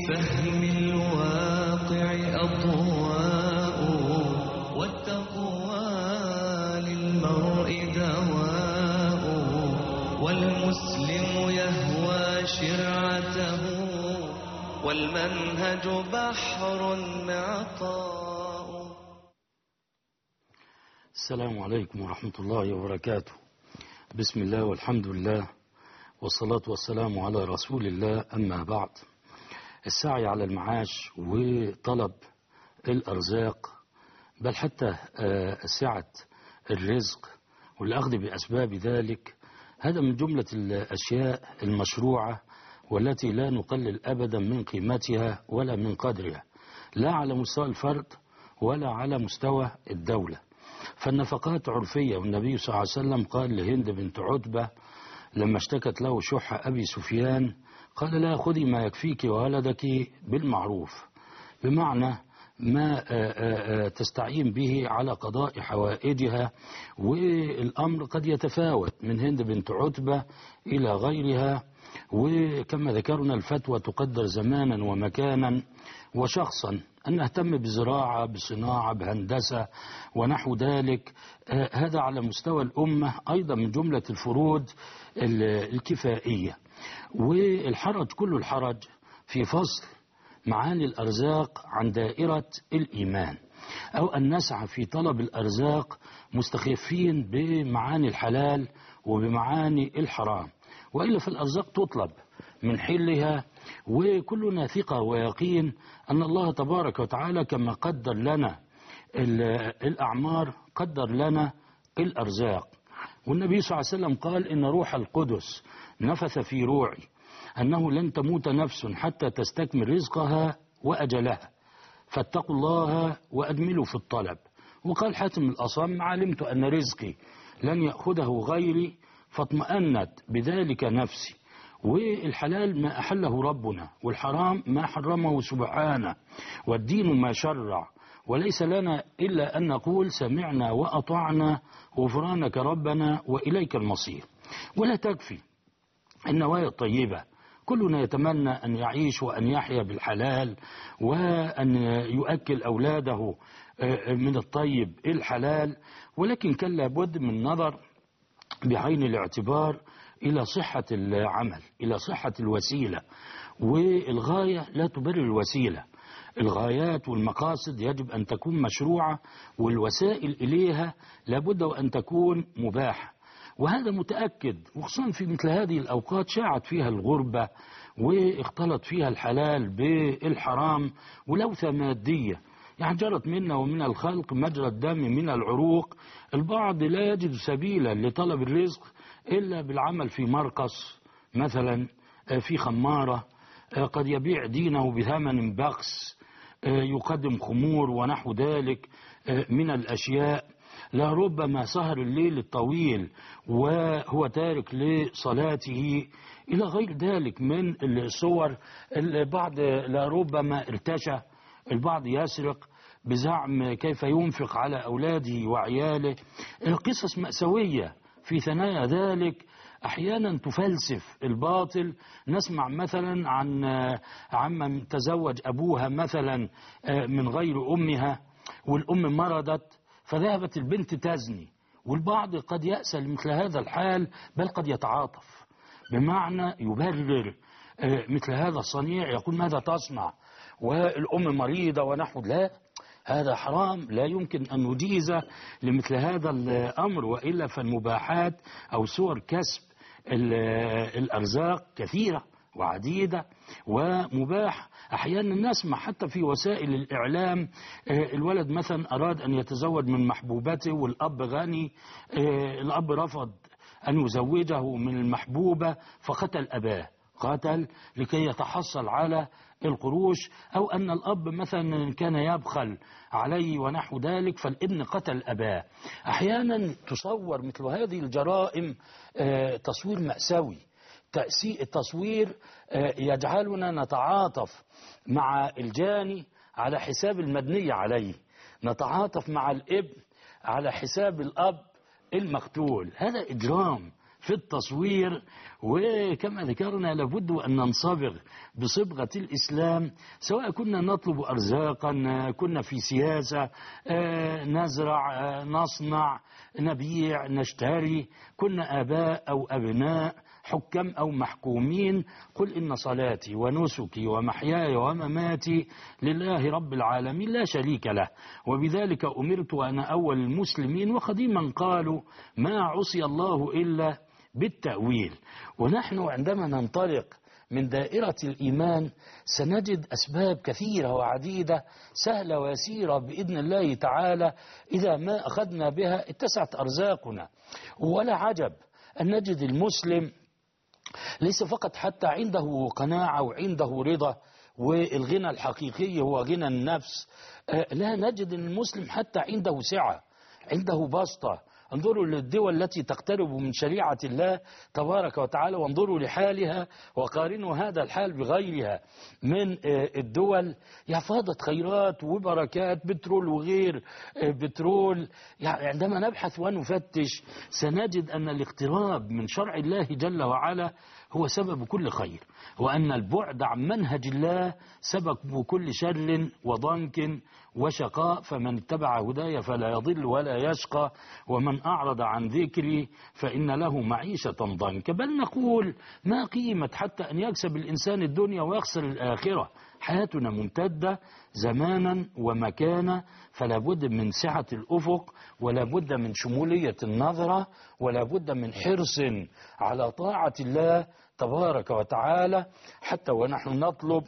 فهم الواقع أضواء والتقوى للمرء دواء والمسلم يهوى شرعته والمنهج بحر معطاء. السلام عليكم ورحمة الله وبركاته. بسم الله والحمد لله والصلاة والسلام على رسول الله. أما بعد، السعي على المعاش وطلب الأرزاق بل حتى سعة الرزق والأخذ بأسباب ذلك، هذا من جملة الأشياء المشروعة والتي لا نقلل أبدا من قيمتها ولا من قدرها، لا على مستوى الفرد ولا على مستوى الدولة. فالنفقات عرفية، والنبي صلى الله عليه وسلم قال لهند بنت عتبة لما اشتكت له شح أبي سفيان قال لا، خذي ما يكفيك وولدك بالمعروف، بمعنى ما تستعين به على قضاء حوائجها. والأمر قد يتفاوت من هند بنت عتبة إلى غيرها، وكما ذكرنا الفتوى تقدر زمانا ومكانا وشخصا، أن نهتم بزراعة، بصناعة، بهندسة ونحو ذلك. هذا على مستوى الأمة أيضا من جملة الفروض الكفائية. والحرج كل الحرج في فصل معاني الأرزاق عن دائرة الإيمان، أو أن نسعى في طلب الأرزاق مستخفين بمعاني الحلال وبمعاني الحرام، وإلا فالأرزاق تطلب من حلها، وكلنا ثقة ويقين أن الله تبارك وتعالى كما قدر لنا الأعمار قدر لنا الأرزاق. والنبي صلى الله عليه وسلم قال إن روح القدس نفث في روعي أنه لن تموت نفس حتى تستكمل رزقها وأجلها، فاتقوا الله وأجملوا في الطلب. وقال حاتم الأصم علمت أن رزقي لن يأخذه غيري فاطمأنت بذلك نفسي. والحلال ما أحله ربنا، والحرام ما حرمه سبحانه، والدين ما شرع، وليس لنا إلا أن نقول سمعنا وأطعنا غفرانك ربنا وإليك المصير. ولا تكفي النوايا الطيبة، كلنا يتمنى أن يعيش وأن يحيا بالحلال وأن يؤكل أولاده من الطيب الحلال، ولكن كان لابد من نظر بعين الاعتبار إلى صحة العمل، إلى صحة الوسيلة. والغاية لا تبرر الوسيلة، الغايات والمقاصد يجب أن تكون مشروعة، والوسائل إليها لابد وأن تكون مباحة. وهذا متأكد، وخصوصا في مثل هذه الأوقات شاعت فيها الغربة واختلط فيها الحلال بالحرام ولوثة مادية، يعني جرت منا ومن الخلق مجرى الدم من العروق. البعض لا يجد سبيلا لطلب الرزق إلا بالعمل في مرقص مثلا، في خمارة، قد يبيع دينه بثمن بخس، يقدم خمور ونحو ذلك من الأشياء. لربما سهر الليل الطويل وهو تارك لصلاته إلى غير ذلك من الصور. البعض لربما ارتشى، البعض يسرق بزعم كيف ينفق على أولاده وعياله. قصص مأساوية في ثنايا ذلك أحيانا تفلسف الباطل. نسمع مثلا عن من تزوج أبوها مثلا من غير أمها، والأم مرضت فذهبت البنت تزني، والبعض قد يأسى لمثل هذا الحال، بل قد يتعاطف بمعنى يبرر مثل هذا الصنيع، يقول ماذا تصنع والأم مريضة ونحو. لا، هذا حرام، لا يمكن أن نجيز لمثل هذا الأمر، وإلا فالمباحات أو صور كسب الأرزاق كثيرة وعديدة ومباح. أحيانا نسمع حتى في وسائل الإعلام الولد مثلا أراد أن يتزوج من محبوبته والأب غني، الأب رفض أن يزوجه من المحبوبة فقتل أباه، قتل لكي يتحصل على القروش. أو أن الأب مثلا كان يبخل عليه ونحو ذلك فالابن قتل أباه. أحيانا تصور مثل هذه الجرائم تصوير مأساوي، تصوير يجعلنا نتعاطف مع الجاني على حساب المدني عليه، نتعاطف مع الابن على حساب الأب المقتول. هذا إجرام في التصوير. وكما ذكرنا لابد أن ننصبغ بصبغة الإسلام، سواء كنا نطلب أرزاقا، كنا في سياسة، نزرع، نصنع، نبيع، نشتري، كنا آباء أو أبناء، حكام أو محكومين. قل إن صلاتي ونسكي ومحياي ومماتي لله رب العالمين لا شريك له، وبذلك أمرت وأنا أول المسلمين. وقديما قالوا ما عصي الله إلا بالتأويل. ونحن عندما ننطلق من دائرة الإيمان سنجد أسباب كثيرة وعديدة سهلة ويسيرة بإذن الله تعالى، إذا ما أخذنا بها اتسعت أرزاقنا. ولا عجب أن نجد المسلم ليس فقط حتى عنده قناعة وعنده رضا، والغنى الحقيقي هو غنى النفس، لا، نجد المسلم حتى عنده سعة، عنده بسطة. انظروا للدول التي تقترب من شريعة الله تبارك وتعالى، وانظروا لحالها وقارنوا هذا الحال بغيرها من الدول. فاضت خيرات وبركات، بترول وغير بترول. عندما نبحث ونفتش سنجد أن الاقتراب من شرع الله جل وعلا هو سبب كل خير، وأن البعد عن منهج الله سبب كل شر وضنك وشقاء. فمن اتبع هداي فلا يضل ولا يشقى، ومن أعرض عن ذكري فإن له معيشة ضنكا. بل نقول ما قيمة حتى أن يكسب الإنسان الدنيا ويخسر الآخرة؟ حياتنا ممتدة زمانا ومكانا، فلا بد من سعة الأفق، ولا بد من شمولية النظرة، ولا بد من حرص على طاعة الله تبارك وتعالى حتى ونحن نطلب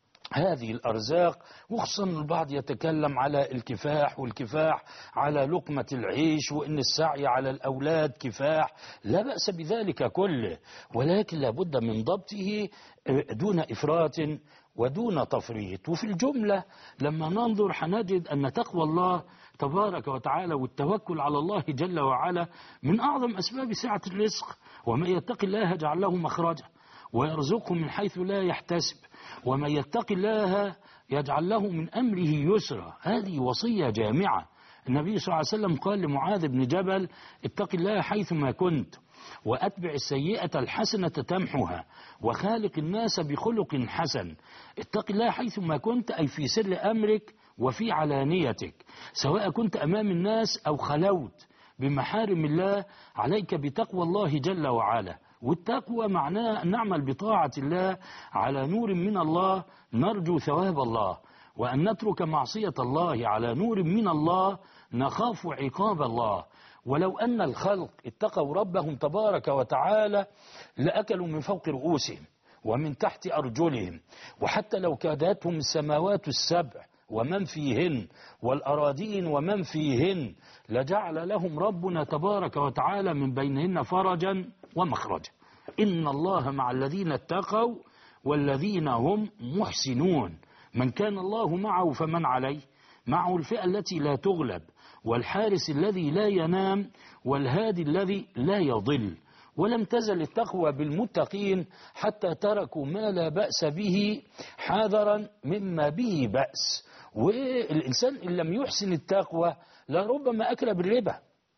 هذه الأرزاق. وخصوصا البعض يتكلم على الكفاح، والكفاح على لقمة العيش، وإن السعي على الأولاد كفاح. لا بأس بذلك كله، ولكن لابد من ضبطه دون إفراط ودون تفريط. وفي الجملة لما ننظر حنجد أن تقوى الله تبارك وتعالى والتوكل على الله جل وعلا من أعظم أسباب سعة الرزق. ومن يتق الله يجعل له مخرجا ويرزقه من حيث لا يحتسب، ومن يتق الله يجعل له من أمره يسرا. هذه وصية جامعة. النبي صلى الله عليه وسلم قال لمعاذ بن جبل اتق الله حيثما كنت، وأتبع السيئة الحسنة تمحها، وخالق الناس بخلق حسن. اتق الله حيثما كنت، أي في سر أمرك وفي علانيتك، سواء كنت أمام الناس أو خلوت بمحارم الله. عليك بتقوى الله جل وعلا. والتقوى معناه أن نعمل بطاعة الله على نور من الله نرجو ثواب الله، وأن نترك معصية الله على نور من الله نخاف عقاب الله. ولو أن الخلق اتقوا ربهم تبارك وتعالى لأكلوا من فوق رؤوسهم ومن تحت أرجلهم، وحتى لو كادتهم السماوات السبع ومن فيهن والأراضين ومن فيهن لجعل لهم ربنا تبارك وتعالى من بينهن فرجا ومخرجا. إن الله مع الذين اتقوا والذين هم محسنون. من كان الله معه فمن عليه. معه الفئة التي لا تغلب، والحارس الذي لا ينام، والهادي الذي لا يضل. ولم تزل التقوى بالمتقين حتى تركوا ما لا بأس به حذرا مما به بأس. والإنسان إن لم يحسن التقوى لربما أكل بالربا،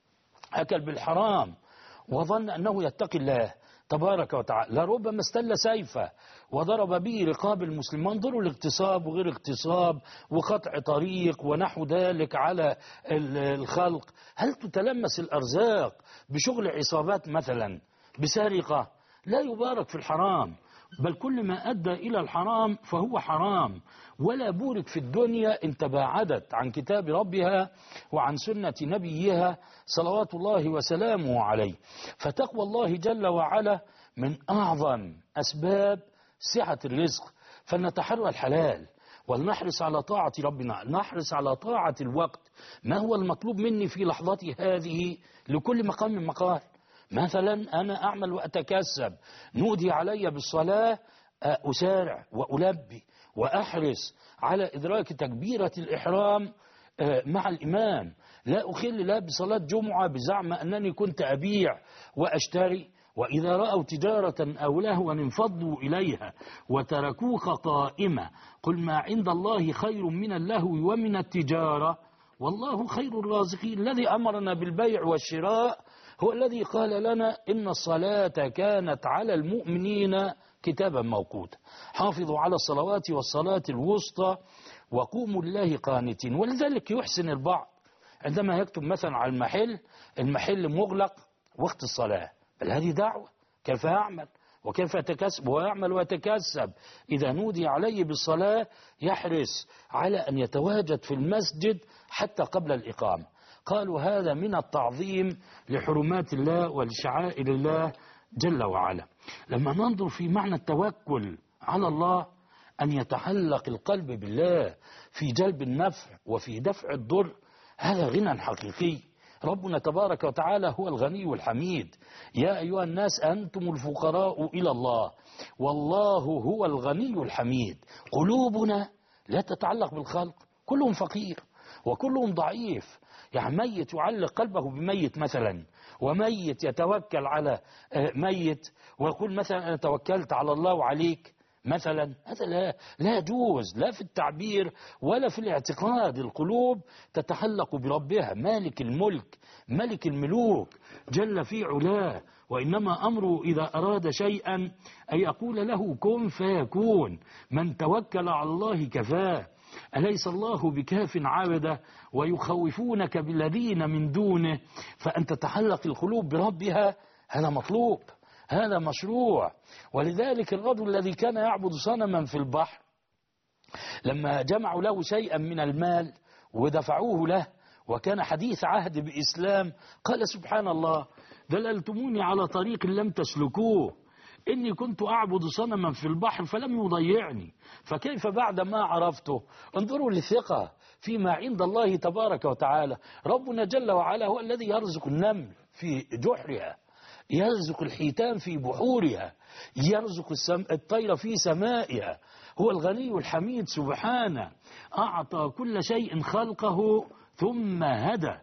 أكل بالحرام، وظن أنه يتقي الله تبارك وتعالى، لربما استل سيفه وضرب به رقاب المسلمين. انظروا الاغتصاب وغير اغتصاب وقطع طريق ونحو ذلك على الخلق. هل تتلمس الأرزاق بشغل عصابات مثلا، بسرقة؟ لا يبارك في الحرام، بل كل ما أدى إلى الحرام فهو حرام. ولا بورك في الدنيا إن تباعدت عن كتاب ربها وعن سنة نبيها صلوات الله وسلامه عليه. فتقوى الله جل وعلا من أعظم أسباب سعة الرزق. فلنتحرى الحلال ولنحرص على طاعة ربنا، نحرص على طاعة الوقت. ما هو المطلوب مني في لحظتي هذه؟ لكل مقام مقال. مثلا أنا أعمل وأتكسب، نودي علي بالصلاة أسارع وألبي وأحرص على إدراك تكبيرة الإحرام مع الإمام. لا أخل لا بصلاة جمعة بزعم أنني كنت أبيع وأشتري. وإذا رأوا تجارة أو لهوا انفضوا إليها وتركوك قائمة. قل ما عند الله خير من اللهو ومن التجارة والله خير الرازقين. الذي أمرنا بالبيع والشراء هو الذي قال لنا إن الصلاة كانت على المؤمنين كتابا موقوتا، حافظوا على الصلوات والصلاة الوسطى وقوموا لله قانتين. ولذلك يحسن البعض عندما يكتب مثلا على المحل مغلق وقت الصلاة، بل هذه دعوة، كيف يعمل وكيف يتكسب ويعمل ويتكسب. إذا نودي عليه بالصلاة يحرص على أن يتواجد في المسجد حتى قبل الإقامة. قالوا هذا من التعظيم لحرمات الله ولشعائر الله جل وعلا. لما ننظر في معنى التوكل على الله، أن يتعلق القلب بالله في جلب النفع وفي دفع الضر، هذا غنى حقيقي. ربنا تبارك وتعالى هو الغني الحميد. يا أيها الناس أنتم الفقراء إلى الله والله هو الغني الحميد. قلوبنا لا تتعلق بالخلق، كلهم فقير وكلهم ضعيف. يعني ميت يعلق قلبه بميت مثلا، وميت يتوكل على ميت ويقول مثلا أنا توكلت على الله وعليك مثلا، هذا لا يجوز، لا في التعبير ولا في الاعتقاد. القلوب تتعلق بربها مالك الملك ملك الملوك جل في علاه، وإنما أمره إذا أراد شيئا أن يقول له كن فيكون. من توكل على الله كفاه. أليس الله بكاف عبده ويخوفونك بالذين من دونه، فأن تتعلق القلوب بربها هذا مطلوب، هذا مشروع. ولذلك الرجل الذي كان يعبد صنما في البحر لما جمعوا له شيئا من المال ودفعوه له وكان حديث عهد بإسلام، قال سبحان الله دللتموني على طريق لم تسلكوه، إني كنت أعبد صنما في البحر فلم يضيعني، فكيف بعد ما عرفته؟ انظروا للثقة فيما عند الله تبارك وتعالى. ربنا جل وعلا هو الذي يرزق النمل في جحرها، يرزق الحيتان في بحورها، يرزق الطير في سمائها. هو الغني الحميد سبحانه، أعطى كل شيء خلقه ثم هدى.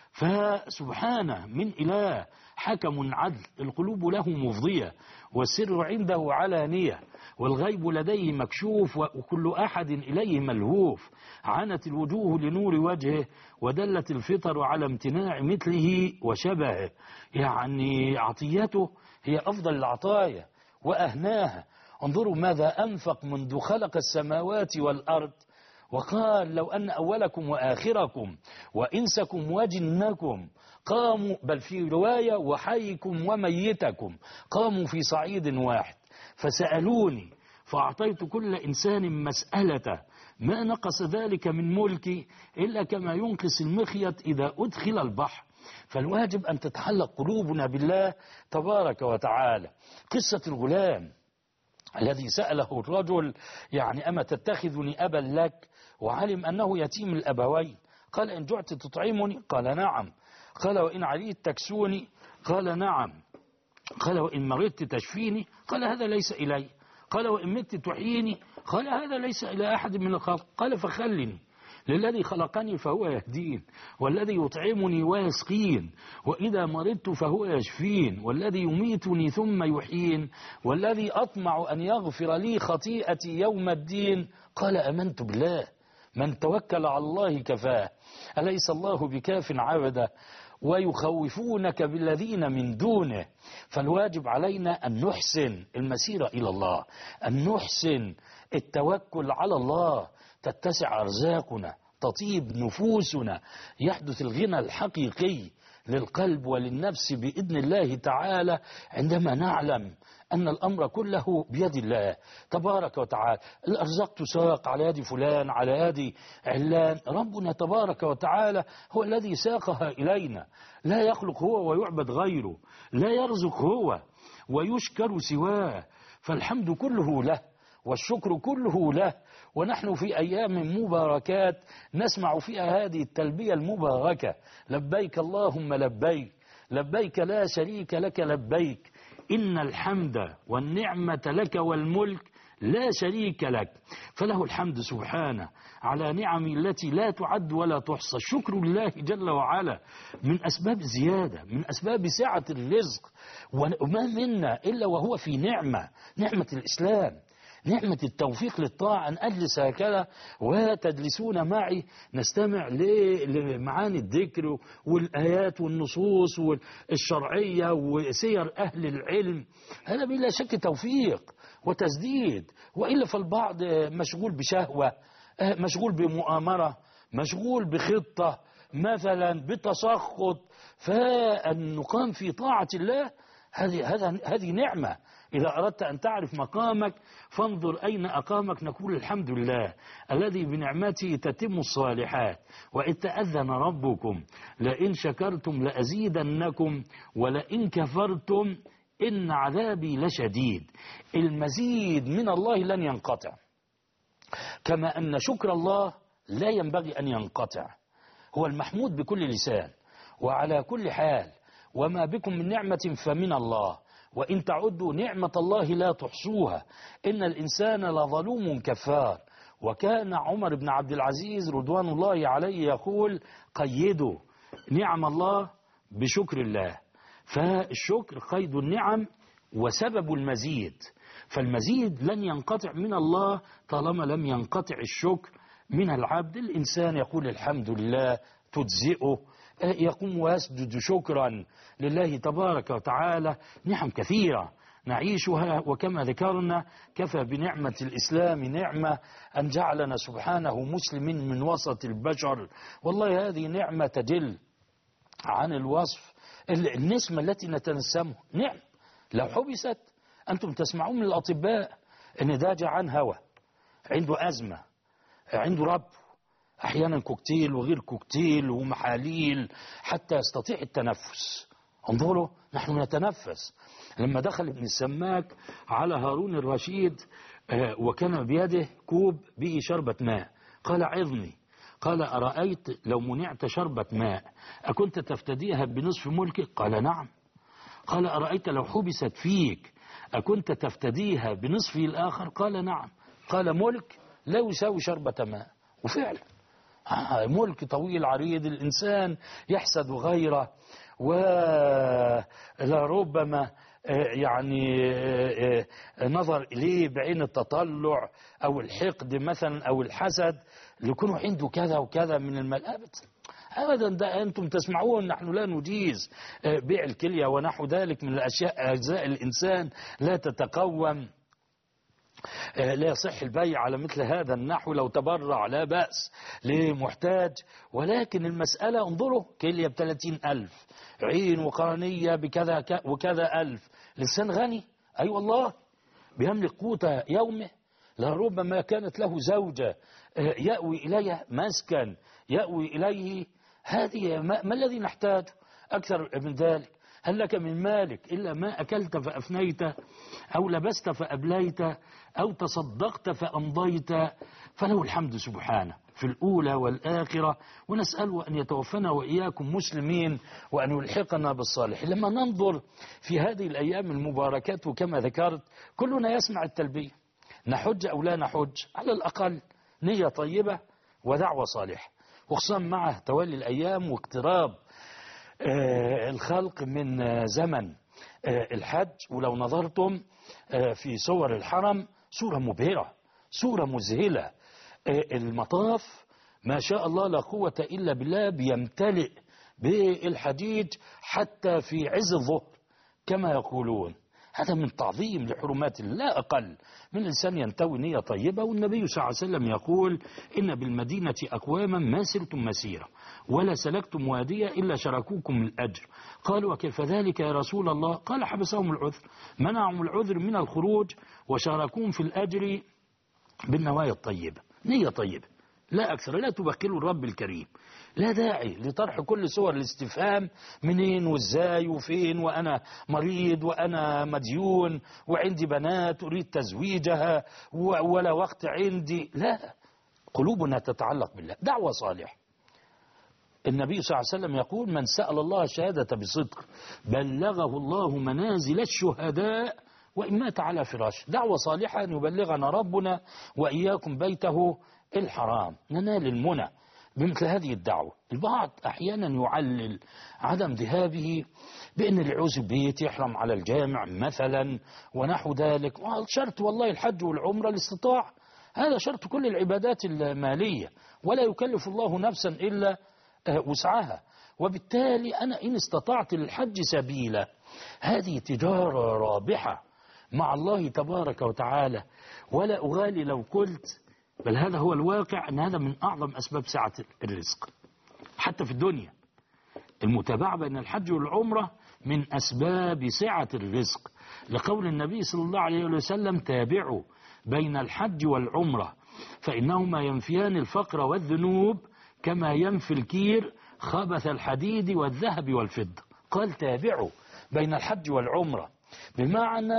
فسبحانه من إله حكم عدل، القلوب له مفضية والسر عنده علانية والغيب لديه مكشوف وكل أحد إليه ملهوف. عنت الوجوه لنور وجهه ودلت الفطر على امتناع مثله وشبهه. يعني عطيته هي أفضل العطايا وأهناها. انظروا ماذا أنفق منذ خلق السماوات والأرض، وقال لو أن أولكم وآخركم وإنسكم وجنكم قاموا، بل في رواية وحيكم وميتكم قاموا في صعيد واحد فسألوني فأعطيت كل إنسان مسألته ما نقص ذلك من ملكي إلا كما ينقص المخيط إذا أدخل البحر. فالواجب أن تتعلق قلوبنا بالله تبارك وتعالى. قصة الغلام الذي سأله الرجل يعني أما تتخذني أبا لك، وعلم أنه يتيم الأبوين، قال إن جعت تطعمني؟ قال نعم. قال وإن عليت تكسوني؟ قال نعم. قال وإن مرضت تشفيني؟ قال هذا ليس إلي. قال وإن مت تحييني؟ قال هذا ليس إلى أحد من الخلق. قال فخلني للذي خلقني فهو يهدين، والذي يطعمني ويسقين، وإذا مرضت فهو يشفين، والذي يميتني ثم يحيين، والذي أطمع أن يغفر لي خطيئتي يوم الدين. قال آمنت بالله، من توكل على الله كفاه. أليس الله بكاف عبده ويخوفونك بالذين من دونه. فالواجب علينا أن نحسن المسيرة إلى الله، أن نحسن التوكل على الله، تتسع أرزاقنا، تطيب نفوسنا، يحدث الغنى الحقيقي للقلب وللنفس بإذن الله تعالى عندما نعلم أن الأمر كله بيد الله تبارك وتعالى. الأرزاق تساق على يد فلان على يد علان، ربنا تبارك وتعالى هو الذي ساقها إلينا، لا يخلق هو ويعبد غيره، لا يرزق هو ويشكر سواه، فالحمد كله له والشكر كله له. ونحن في أيام مباركات نسمع فيها هذه التلبية المباركة: لبيك اللهم لبيك، لبيك لا شريك لك لبيك، إن الحمد والنعمة لك والملك لا شريك لك. فله الحمد سبحانه على نعم التي لا تعد ولا تحصى. شكر الله جل وعلا من أسباب الزيادة، من أسباب سعة الرزق، وما منا إلا وهو في نعمة الإسلام، نعمة التوفيق للطاعة، أن أجلس هكذا وتجلسون معي نستمع لمعاني الذكر والآيات والنصوص والشرعية وسير أهل العلم، هذا بلا شك توفيق وتسديد. وإلا فالبعض مشغول بشهوة، مشغول بمؤامرة، مشغول بخطة، مثلا بتسخط. فأن نقام في طاعة الله هذه نعمة. إذا أردت أن تعرف مقامك فانظر أين أقامك، نقول الحمد لله الذي بنعمته تتم الصالحات. وإذ تأذن ربكم لئن شكرتم لأزيدنكم ولئن كفرتم إن عذابي لشديد. المزيد من الله لن ينقطع، كما أن شكر الله لا ينبغي أن ينقطع، هو المحمود بكل لسان وعلى كل حال. وما بكم من نعمة فمن الله وإن تعدوا نعمة الله لا تحصوها إن الإنسان لظلوم كفار. وكان عمر بن عبد العزيز رضوان الله عليه يقول قيدوا نعم الله بشكر الله. فالشكر قيد النعم وسبب المزيد، فالمزيد لن ينقطع من الله طالما لم ينقطع الشكر من العبد. الإنسان يقول الحمد لله تجزئه، يقوم ويسجد شكرا لله تبارك وتعالى. نعم كثيرة نعيشها، وكما ذكرنا كفى بنعمة الإسلام نعمة أن جعلنا سبحانه مسلمين من وسط البشر. والله هذه نعمة تدل عن الوصف النسمة التي نتنسمه. نعم لو حبست، أنتم تسمعون من الأطباء أن ده جعان هوى، عنده أزمة، عنده رب، أحيانا كوكتيل وغير كوكتيل ومحاليل حتى يستطيع التنفس. انظروا نحن نتنفس. لما دخل ابن السماك على هارون الرشيد وكان بيده كوب به شربة ماء، قال عظني، قال أرأيت لو منعت شربة ماء أكنت تفتديها بنصف ملكك؟ قال نعم. قال أرأيت لو حبست فيك أكنت تفتديها بنصفه الآخر؟ قال نعم. قال ملك لا يساوي شربة ماء. وفعلا ملك طويل عريض الإنسان يحسد غيره، ولربما يعني نظر إليه بعين التطلع أو الحقد مثلا أو الحسد ليكونوا عنده كذا وكذا من المال. أبدا ده أنتم تسمعون نحن لا نجيز بيع الكلية ونحو ذلك من الأشياء أجزاء الإنسان لا تتقوم، لا يصح البيع على مثل هذا النحو. لو تبرع لا بأس لمحتاج، ولكن المسألة انظروا كلية ب30,000، عين وقرنية بكذا وكذا ألف، لسان غني أي والله بيملك قوت يومه، لربما كانت له زوجة يأوي إليها، مسكن يأوي إليه. هذه ما الذي نحتاج أكثر من ذلك؟ هل لك من مالك إلا ما أكلت فأفنيت أو لبست فأبليت أو تصدقت فأمضيت؟ فله الحمد سبحانه في الأولى والآخرة، ونسأله أن يتوفنا وإياكم مسلمين وأن يلحقنا بالصالح. لما ننظر في هذه الأيام المباركات وكما ذكرت كلنا يسمع التلبية، نحج أو لا نحج، على الأقل نية طيبة ودعوة صالحة، وخصوصا مع توالي الأيام واقتراب الخلق من زمن الحج. ولو نظرتم في صور الحرم صورة مبهرة، صورة مذهلة. المطاف ما شاء الله لا قوة إلا بالله بيمتلئ بالحديد حتى في عز الظهر كما يقولون. هذا من تعظيم لحرمات الله، لا أقل من الإنسان ينتوي نية طيبة. والنبي صلى الله عليه وسلم يقول إن بالمدينة أقواما ما سرتم مسيرة ولا سلكتم وادية إلا شركوكم الأجر. قالوا وكيف ذلك يا رسول الله؟ قال حبسهم العذر، منعهم العذر من الخروج وشاركوهم في الأجر بالنوايا الطيبة. نية طيبة لا أكثر، لا تبخلوا الرب الكريم. لا داعي لطرح كل صور الاستفهام منين وازاي وفين، وأنا مريض وأنا مديون وعندي بنات أريد تزويجها ولا وقت عندي. لا، قلوبنا تتعلق بالله، دعوة صالحة. النبي صلى الله عليه وسلم يقول من سأل الله شهادة بصدق بلغه الله منازل الشهداء وإن مات على فراش. دعوة صالحة أن يبلغنا ربنا وإياكم بيته الحرام، ننال المنى بمثل هذه الدعوة. البعض أحيانا يعلل عدم ذهابه بأن اللي يعوز بيت يحرم على الجامع مثلا ونحو ذلك. شرط والله الحج والعمرة الاستطاعة، هذا شرط كل العبادات المالية، ولا يكلف الله نفسا إلا وسعها. وبالتالي أنا إن استطعت للحج سبيلا، هذه تجارة رابحة مع الله تبارك وتعالى، ولا أغالي لو قلت، بل هذا هو الواقع، أن هذا من أعظم أسباب سعة الرزق حتى في الدنيا. المتابعة بين الحج والعمرة من أسباب سعة الرزق، لقول النبي صلى الله عليه وسلم: تابعوا بين الحج والعمرة فإنهما ينفيان الفقر والذنوب كما ينفي الكير خبث الحديد والذهب والفضة. قال تابعوا بين الحج والعمرة، بمعنى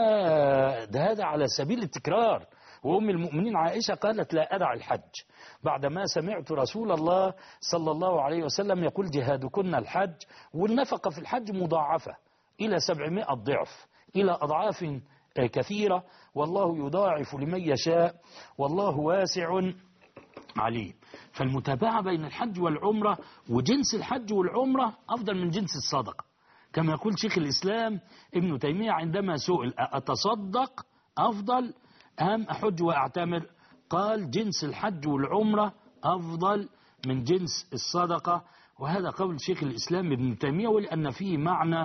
هذا على سبيل التكرار. وأم المؤمنين عائشة قالت: لا أدع الحج بعدما سمعت رسول الله صلى الله عليه وسلم يقول: جهادكن الحج. والنفقة في الحج مضاعفة إلى 700 ضعف، إلى أضعاف كثيرة، والله يضاعف لمن يشاء والله واسع عليم. فالمتابعة بين الحج والعمرة، وجنس الحج والعمرة أفضل من جنس الصدقة، كما يقول شيخ الإسلام ابن تيمية عندما سئل: أتصدق أفضل أم أحج وأعتمر؟ قال: جنس الحج والعمرة أفضل من جنس الصدقة. وهذا قول شيخ الإسلام ابن تيمية، ولأن فيه معنى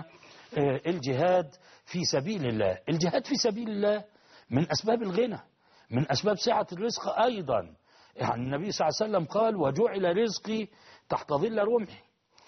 الجهاد في سبيل الله. الجهاد في سبيل الله من أسباب الغنى، من أسباب سعة الرزق أيضا. يعني النبي صلى الله عليه وسلم قال: وجعل رزقي تحت ظل رمحي،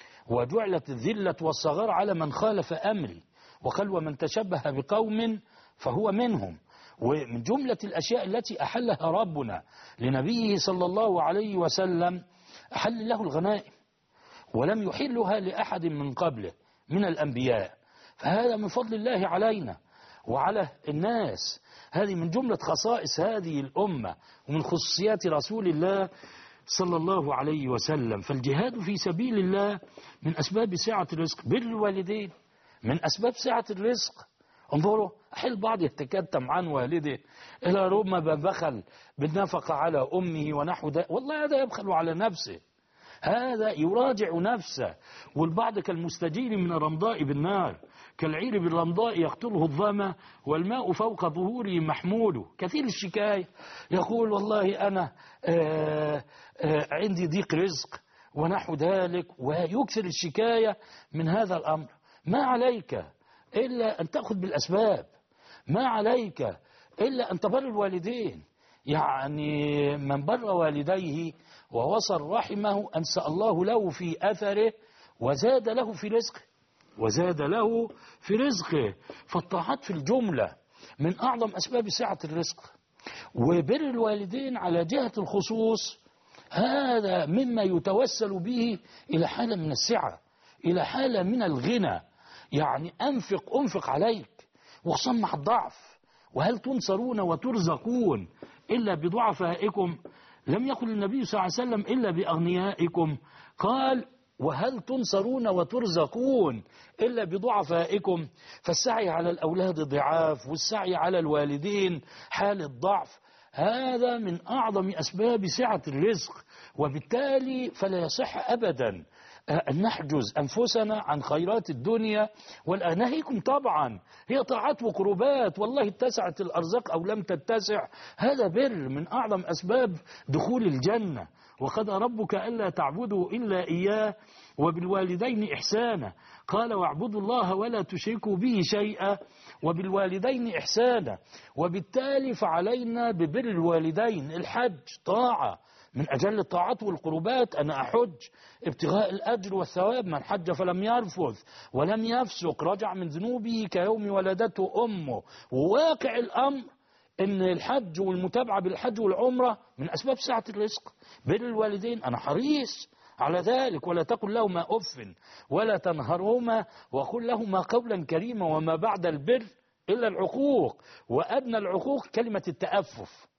وجعلت الذلة والصغار على من خالف أمري، وقال: ومن تشبه بقوم فهو منهم. ومن جملة الأشياء التي أحلها ربنا لنبيه صلى الله عليه وسلم، أحل له الغنائم، ولم يحلها لأحد من قبله من الأنبياء. فهذا من فضل الله علينا وعلى الناس، هذه من جملة خصائص هذه الأمة ومن خصوصيات رسول الله صلى الله عليه وسلم. فالجهاد في سبيل الله من أسباب سعة الرزق. بر الوالدين من أسباب سعة الرزق. انظروا، أحيانا البعض يتكتم عن والده إلى ربما بخل بالنفقة على أمه ونحو ذلك. والله هذا يبخل على نفسه، هذا يراجع نفسه. والبعض كالمستجير من الرمضاء بالنار، كالعير بالرمضاء يقتله الظما والماء فوق ظهوره محمول. كثير الشكاية يقول: والله أنا عندي ضيق رزق ونحو ذلك، ويكثر الشكاية من هذا الأمر. ما عليك إلا أن تأخذ بالأسباب، ما عليك إلا أن تبر الوالدين. يعني من بر والديه ووصل رحمه أنسى الله له في أثره وزاد له في رزقه، وزاد له في رزقه. فالطاعات في الجملة من أعظم أسباب سعة الرزق. وبر الوالدين على جهة الخصوص هذا مما يتوسل به إلى حالة من السعة، إلى حالة من الغنى. يعني أنفق عليك، وخصوصا مع الضعف. وهل تنصرون وترزقون إلا بضعفائكم؟ لم يقل النبي صلى الله عليه وسلم إلا بأغنيائكم، قال: وهل تنصرون وترزقون إلا بضعفائكم؟ فالسعي على الأولاد ضعاف، والسعي على الوالدين حال الضعف، هذا من أعظم أسباب سعة الرزق. وبالتالي فلا يصح أبدا أن نحجز أنفسنا عن خيرات الدنيا. والأناهيكم طبعا هي طاعات وقربات، والله اتسعت الأرزاق أو لم تتسع، هذا بر من أعظم أسباب دخول الجنة. وقضى ربك ألا تعبدوا إلا إياه وبالوالدين إحسانا، قال: واعبدوا الله ولا تشركوا به شيئا وبالوالدين إحسانا. وبالتالي فعلينا ببر الوالدين. الحج طاعة من أجل الطاعات والقربات. أنا أحج ابتغاء الأجر والثواب. من حج فلم يرفث ولم يفسق رجع من ذنوبه كيوم ولدته أمه. وواقع الأمر إن الحج والمتابعة بالحج والعمرة من أسباب سعة الرزق. بر الوالدين أنا حريص على ذلك. ولا تقل لهما أف ولا تنهرهما وقل لهما قولا كريما. وما بعد البر إلا العقوق، وأدنى العقوق كلمة التأفف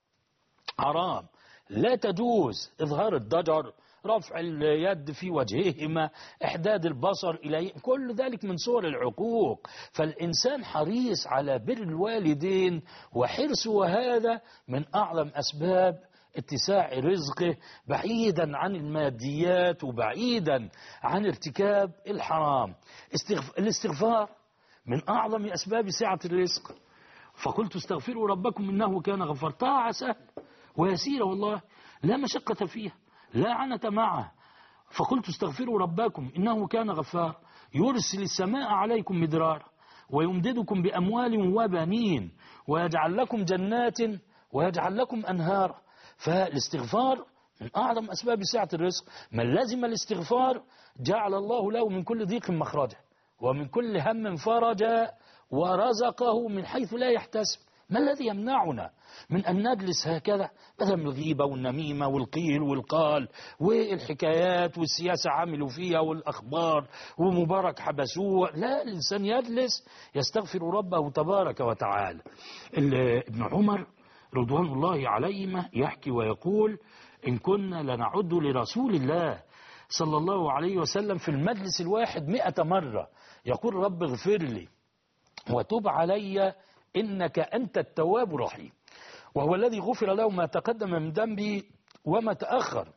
حرام، لا تجوز. إظهار الضجر، رفع اليد في وجههما، إحداد البصر إليه، كل ذلك من صور العقوق. فالإنسان حريص على بر الوالدين، وحرصه هذا من أعظم أسباب اتساع رزقه، بعيدا عن الماديات وبعيدا عن ارتكاب الحرام. الاستغفار من أعظم أسباب سعة الرزق. فقلت استغفروا ربكم إنه كان غفارا. طاعة سهل ويسيرة والله، لا مشقة فيها، لا عنة معها. فقلت استغفروا ربكم إنه كان غفارا يرسل السماء عليكم مدرارا ويمددكم بأموال وبنين ويجعل لكم جنات ويجعل لكم أنهارا. فالاستغفار من أعظم أسباب سعة الرزق. من لزم الاستغفار جعل الله له من كل ضيق مخرجا ومن كل هم فرجا ورزقه من حيث لا يحتسب. ما الذي يمنعنا من أن نجلس هكذا مثلا من الغيبة والنميمة والقيل والقال والحكايات والسياسة عملوا فيها والأخبار ومبارك حبسوه؟ لا، الإنسان يجلس يستغفر ربه تبارك وتعالى. ابن عمر رضوان الله عليهما يحكي ويقول إن كنا لنعد لرسول الله صلى الله عليه وسلم في المجلس الواحد 100 مرة يقول رب اغفر لي وتب علي إنك أنت التواب الرحيم، وهو الذي غفر له ما تقدم من ذنبي وما تأخر.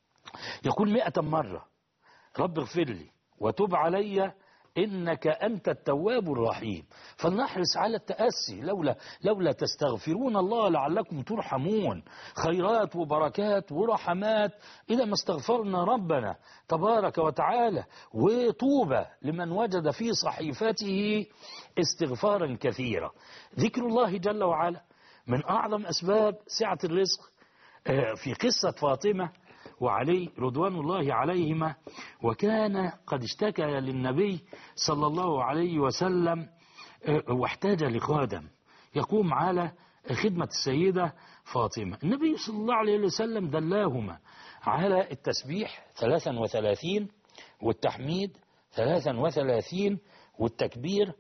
يقول 100 مرة رب اغفر لي وتب علي إنك أنت التواب الرحيم. فلنحرص على التأسي. لولا تستغفرون الله لعلكم ترحمون. خيرات وبركات ورحمات إذا ما استغفرنا ربنا تبارك وتعالى. وطوبى لمن وجد في صحيفته استغفارا كثيرا. ذكر الله جل وعلا من أعظم أسباب سعة الرزق. في قصة فاطمة وعلي رضوان الله عليهما، وكان قد اشتكى للنبي صلى الله عليه وسلم واحتاج لخادم يقوم على خدمة السيدة فاطمة. النبي صلى الله عليه وسلم دلاهما على التسبيح 33 والتحميد 33 والتكبير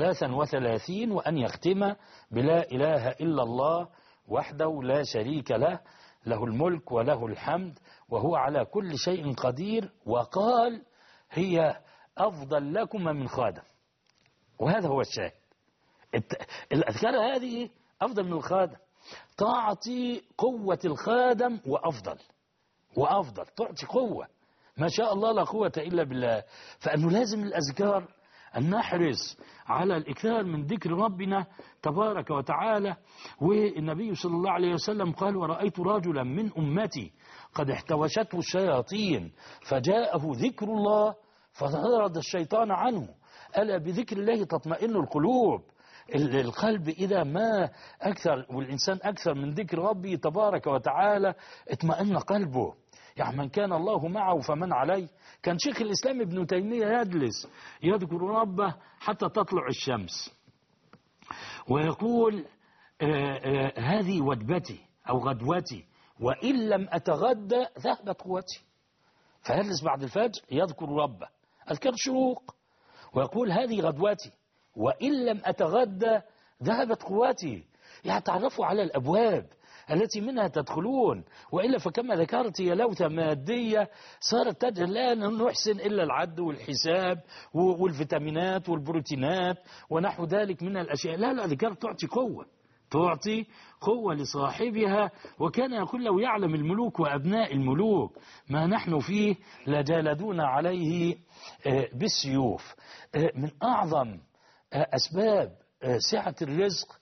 33 وأن يختم بلا إله إلا الله وحده لا شريك له له الملك وله الحمد وهو على كل شيء قدير، وقال هي أفضل لكم من خادم. وهذا هو الشاهد. الأذكار هذه أفضل من الخادم، تعطي قوة الخادم وأفضل تعطي قوة ما شاء الله لا قوة إلا بالله. فأنه لازم الأذكار أن نحرص على الإكثار من ذكر ربنا تبارك وتعالى. والنبي صلى الله عليه وسلم قال ورأيت رجلا من أمتي قد احتوشته الشياطين فجاءه ذكر الله فطرد الشيطان عنه. ألا بذكر الله تطمئن القلوب. القلب إذا ما أكثر والإنسان أكثر من ذكر ربه تبارك وتعالى اطمئن قلبه. يعني من كان الله معه فمن عليه. كان شيخ الإسلام ابن تيمية يجلس يذكر ربه حتى تطلع الشمس ويقول هذه وجبتي أو غدوتي وإن لم أتغدى ذهبت قوتي. فيجلس بعد الفجر يذكر ربه أذكار شروق ويقول هذه غدوتي وإن لم أتغدى ذهبت قوتي. يعني تعرفوا على الأبواب التي منها تدخلون، وإلا فكما ذكرت هي لوثة مادية صارت تجهل لا نحسن إلا العد والحساب والفيتامينات والبروتينات ونحو ذلك من الأشياء. لا ذكر تعطي قوة لصاحبها. وكان يقول لو يعلم الملوك وأبناء الملوك ما نحن فيه لجالدون عليه بالسيوف. من أعظم أسباب سعة الرزق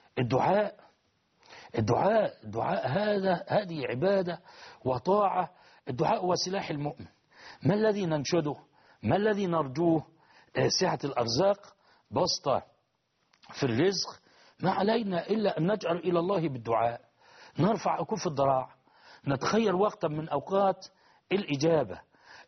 الدعاء هذه عبادة وطاعة. الدعاء هو سلاح المؤمن. ما الذي ننشده؟ ما الذي نرجوه؟ سعة الأرزاق، بسطة في الرزق. ما علينا إلا أن نجأر إلى الله بالدعاء، نرفع أكف الضراع، نتخير وقتا من أوقات الإجابة،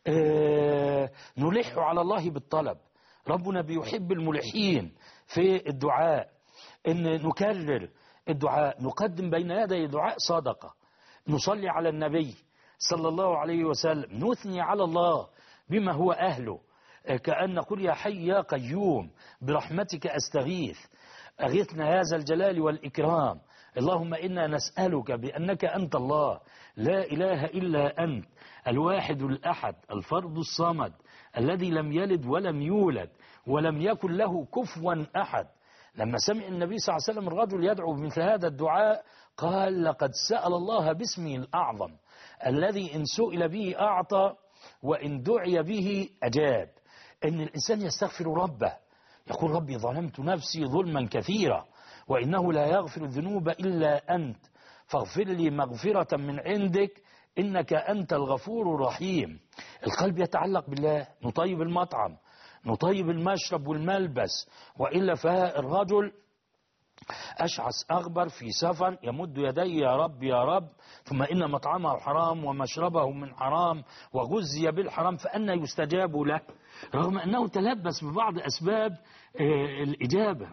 نلح على الله بالطلب. ربنا بيحب الملحين في الدعاء. إن نكرر الدعاء، نقدم بين يدي دعاء صدقة، نصلي على النبي صلى الله عليه وسلم، نثني على الله بما هو أهله، كأن نقول يا حي يا قيوم برحمتك أستغيث أغثنا يا ذا الجلال والإكرام. اللهم إنا نسألك بأنك أنت الله لا إله إلا أنت الواحد الأحد الفرد الصمد الذي لم يلد ولم يولد ولم يكن له كفوا أحد. لما سمع النبي صلى الله عليه وسلم الرجل يدعو بمثل هذا الدعاء قال لقد سأل الله باسمه الأعظم الذي إن سئل به أعطى وإن دعي به أجاب. إن الإنسان يستغفر ربه، يقول ربي ظلمت نفسي ظلما كثيرا وإنه لا يغفر الذنوب إلا أنت فاغفر لي مغفرة من عندك إنك أنت الغفور الرحيم. القلب يتعلق بالله، نطيب المطعم، نطيب المشرب والملبس، وإلا فالرجل أشعث أغبر في سفر يمد يديه يا رب يا رب، ثم إن مطعمه حرام ومشربه من حرام وغزي بالحرام فأنا يستجاب له، رغم أنه تلبس ببعض أسباب الإجابة،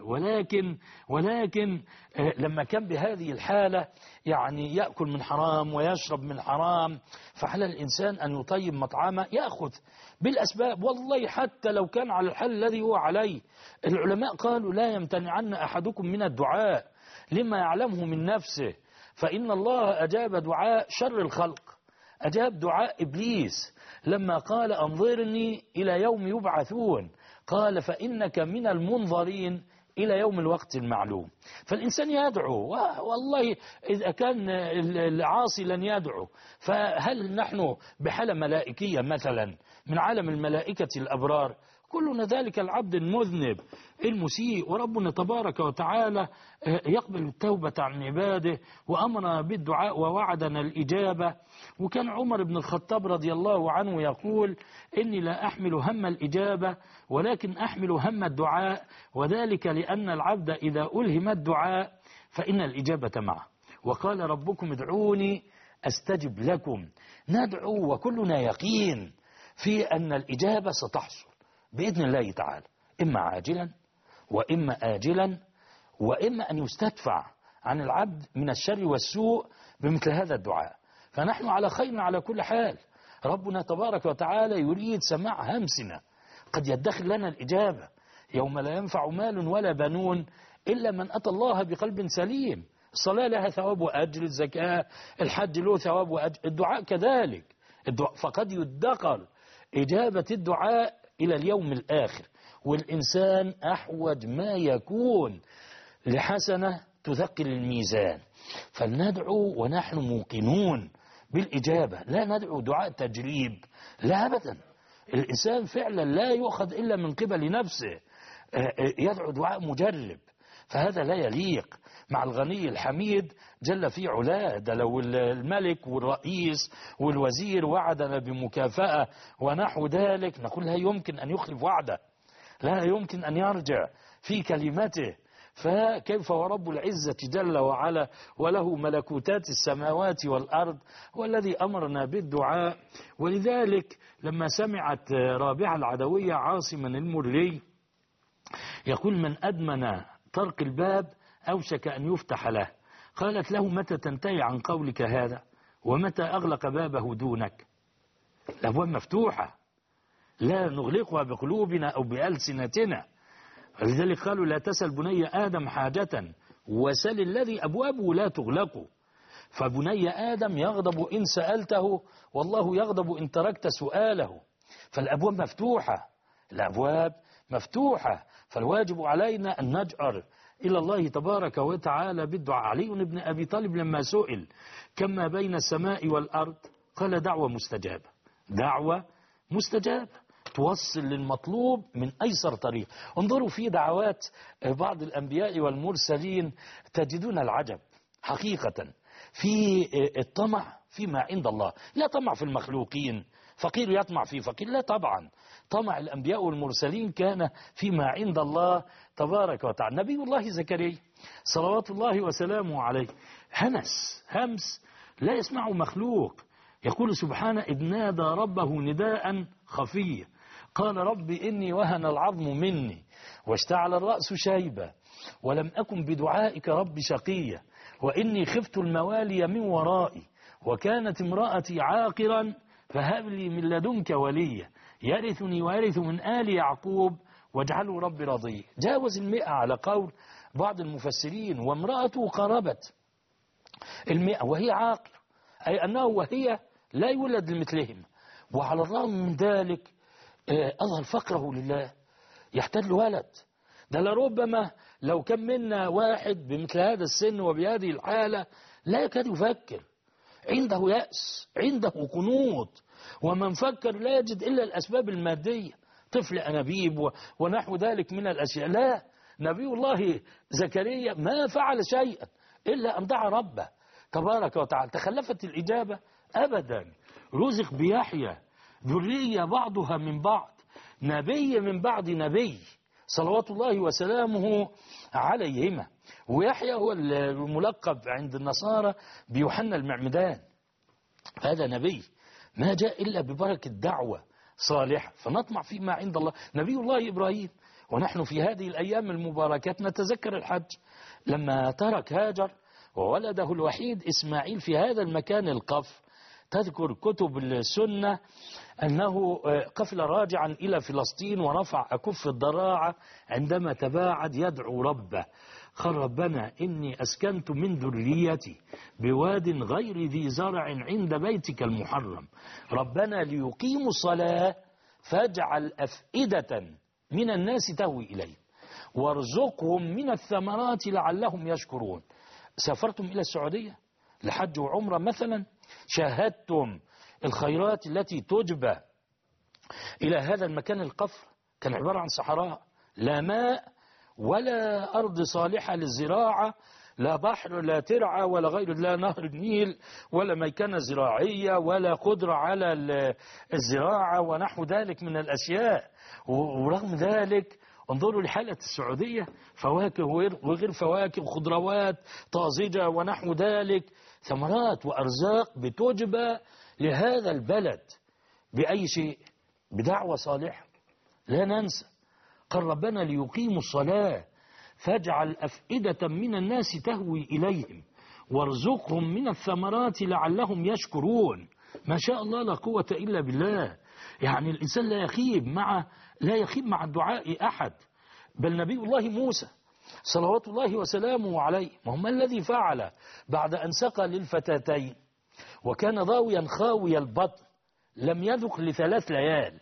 ولكن لما كان بهذه الحالة يعني يأكل من حرام ويشرب من حرام، فعلى الإنسان أن يطيب مطعمه، يأخذ بالأسباب. والله حتى لو كان على الحل الذي هو عليه، العلماء قالوا لا يمتنعن أحدكم من الدعاء لما يعلمه من نفسه، فإن الله أجاب دعاء شر الخلق، أجاب دعاء إبليس لما قال أنظرني إلى يوم يبعثون، قال فإنك من المنظرين إلى يوم الوقت المعلوم. فالإنسان يدعو، والله إذا كان العاصي لن يدعو، فهل نحن بحالة ملائكية مثلا من عالم الملائكة الأبرار؟ كلنا ذلك العبد المذنب المسيء، وربنا تبارك وتعالى يقبل التوبة عن عباده وأمر بالدعاء ووعدنا الإجابة. وكان عمر بن الخطاب رضي الله عنه يقول إني لا أحمل هم الإجابة ولكن أحمل هم الدعاء، وذلك لأن العبد إذا ألهم الدعاء فإن الإجابة معه، وقال ربكم ادعوني أستجب لكم. ندعو وكلنا يقين في أن الإجابة ستحصل بإذن الله تعالى، إما عاجلا وإما آجلا، وإما أن يستدفع عن العبد من الشر والسوء بمثل هذا الدعاء. فنحن على خير على كل حال، ربنا تبارك وتعالى يريد سماع همسنا، قد يدخر لنا الإجابة يوم لا ينفع مال ولا بنون إلا من أتى الله بقلب سليم. الصلاة لها ثواب وأجر، الزكاة، الحج له ثواب وأجر، الدعاء كذلك، فقد يدخر إجابة الدعاء إلى اليوم الآخر، والإنسان أحوج ما يكون لحسنة تثقل الميزان. فلندعو ونحن موقنون بالإجابة، لا ندعو دعاء تجريب، لا أبدا. الإنسان فعلا لا يؤخذ إلا من قبل نفسه، يدعو دعاء مجرب، فهذا لا يليق مع الغني الحميد جل في علاه. ده لو الملك والرئيس والوزير وعدنا بمكافأة ونحو ذلك نقول لا يمكن أن يخلف وعده، لا يمكن أن يرجع في كلمته، فكيف ورب العزة جل وعلا وله ملكوتات السماوات والأرض والذي أمرنا بالدعاء. ولذلك لما سمعت رابعة العدوية عاصما المري يقول من أدمن طرق الباب أوشك أن يفتح له، قالت له متى تنتهي عن قولك هذا ومتى أغلق بابه دونك؟ الأبواب مفتوحة لا نغلقها بقلوبنا أو بألسنتنا، ولذلك قالوا لا تسأل بني آدم حاجة وسل الذي أبوابه لا تغلق. فبني آدم يغضب إن سألته والله يغضب إن تركت سؤاله. فالأبواب مفتوحة، الأبواب مفتوحة، فالواجب علينا أن نجأر إلى الله تبارك وتعالى بالدعاء. علي بن أبي طالب لما سئل كما بين السماء والأرض قال دعوة مستجابة، دعوة مستجابة توصل للمطلوب من أيسر طريق. انظروا في دعوات بعض الأنبياء والمرسلين تجدون العجب حقيقة في الطمع فيما عند الله، لا طمع في المخلوقين، فقير يطمع في فقير، لا طبعا، طمع الأنبياء والمرسلين كان فيما عند الله تبارك وتعالى. نبي الله زكريا صلوات الله وسلامه عليه همس لا يسمعه مخلوق، يقول سبحانه إذ نادى ربه نداء خفيا قال رب إني وهن العظم مني واشتعل الرأس شيبا ولم أكن بدعائك رب شقيا وإني خفت الموالي من ورائي وكانت امرأتي عاقرا فهب لي من لدنك وليا يرثني ويرث من آل يعقوب واجعله ربي رضيا. جاوز 100 على قول بعض المفسرين، وامرأته قربت 100 وهي عاقر، أي أنه وهي لا يولد لمثلهم، وعلى الرغم من ذلك أظهر فقره لله، يحتاج ولد. ده لربما لو كان منا واحد بمثل هذا السن وبهذه الحالة لا يكاد يفكر، عنده يأس، عنده قنوط، ومن فكر لا يجد إلا الأسباب المادية، طفل أنابيب ونحو ذلك من الأشياء. لا، نبي الله زكريا ما فعل شيئا إلا أن دعا ربه تبارك وتعالى. تخلفت الإجابة أبدا. رزق بيحيى ذرية بعضها من بعض، نبي من بعد نبي صلوات الله وسلامه عليهما. ويحيى هو الملقب عند النصارى بيوحنا المعمدان، هذا نبي ما جاء إلا ببركة دعوة صالحة، فنطمع فيما عند الله. نبي الله إبراهيم، ونحن في هذه الأيام المباركات نتذكر الحج لما ترك هاجر وولده الوحيد إسماعيل في هذا المكان القف. تذكر كتب السنة أنه قفل راجعا إلى فلسطين ورفع أكف الضراعة عندما تباعد يدعو ربه، قال ربنا إني أسكنت من ذريتي بواد غير ذي زرع عند بيتك المحرم ربنا ليقيموا الصلاة فاجعل أفئدة من الناس تهوي إليه وارزقهم من الثمرات لعلهم يشكرون. سافرتم إلى السعودية لحج وعمرة مثلا، شاهدتم الخيرات التي تجبى إلى هذا المكان القفر، كان عبارة عن صحراء، لا ماء ولا أرض صالحة للزراعة، لا بحر لا ترعى ولا غير، لا نهر النيل ولا ميكنة زراعية ولا قدرة على الزراعة ونحو ذلك من الأشياء. ورغم ذلك انظروا لحالة السعودية، فواكه وغير فواكه، خضروات طازجة ونحو ذلك، ثمرات وأرزاق بتجبى لهذا البلد بأي شيء؟ بدعوة صالحة. لا ننسى قال ربنا ليقيموا الصلاة فاجعل أفئدة من الناس تهوي إليهم وارزقهم من الثمرات لعلهم يشكرون. ما شاء الله لا قوة إلا بالله. يعني الإنسان لا يخيب مع الدعاء أحد. بل نبي الله موسى صلوات الله وسلامه عليه، ما الذي فعل بعد أن سقى للفتاتين وكان ضاويا خاوي البطن لم يذق ل3 ليال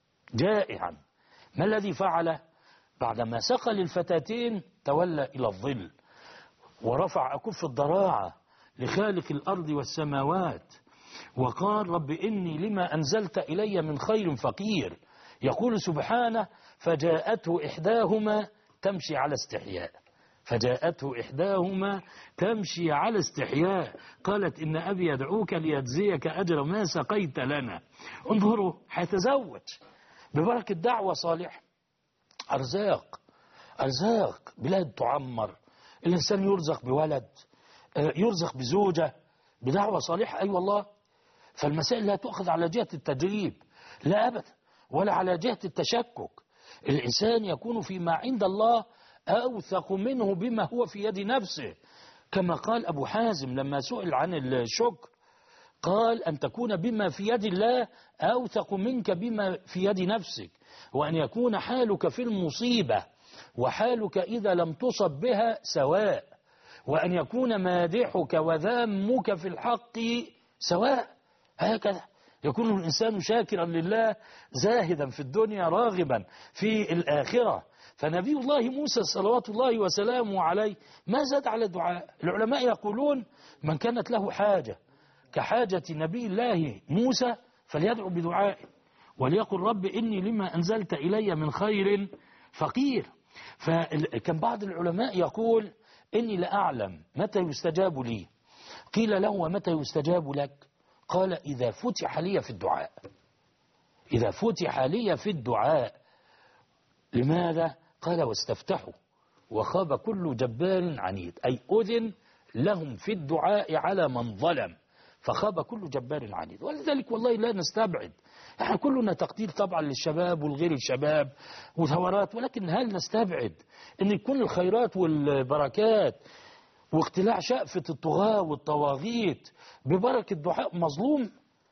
جائعا؟ ما الذي فعل بعدما سقى للفتاتين؟ تولى إلى الظل ورفع أكف الضراعة لخالق الأرض والسماوات وقال رب إني لما أنزلت إلي من خير فقير. يقول سبحانه فجاءته إحداهما تمشي على استحياء، فجاءته إحداهما تمشي على استحياء قالت إن أبي يدعوك ليجزيك أجر ما سقيت لنا. انظروا، حيتزوج ببركة دعوة صالحة. أرزاق بلاد تعمر، الإنسان يرزق بولد، يرزق بزوجة بدعوة صالحة. أي والله. فالمسائل لا تؤخذ على جهة التجريب، لا أبدا، ولا على جهة التشكك. الإنسان يكون فيما عند الله أوثق منه بما هو في يد نفسه، كما قال أبو حازم لما سئل عن الشكر قال أن تكون بما في يد الله أوثق منك بما في يد نفسك، وأن يكون حالك في المصيبة وحالك إذا لم تصب بها سواء، وأن يكون مادحك وذامك في الحق سواء. هكذا يكون الإنسان شاكرا لله زاهدا في الدنيا راغبا في الآخرة. فنبي الله موسى صلوات الله وسلامه عليه ما زاد على دعاء. العلماء يقولون من كانت له حاجة كحاجة نبي الله موسى فليدعو بدعاء وليقل رب إني لما أنزلت إلي من خير فقير. فكان بعض العلماء يقول إني لأعلم متى يستجاب لي. قيل له ومتى يستجاب لك؟ قال إذا فتح لي في الدعاء. إذا فتح لي في الدعاء. لماذا؟ قال واستفتحوا وخاب كل جبار عنيد، أي أذن لهم في الدعاء على من ظلم فخاب كل جبار عنيد. ولذلك والله لا نستبعد، احنا كلنا تقدير طبعا للشباب والغير الشباب وثورات، ولكن هل نستبعد ان يكون الخيرات والبركات واقتلاع شأفة الطغاة والطواغيت ببركة دعاء مظلوم؟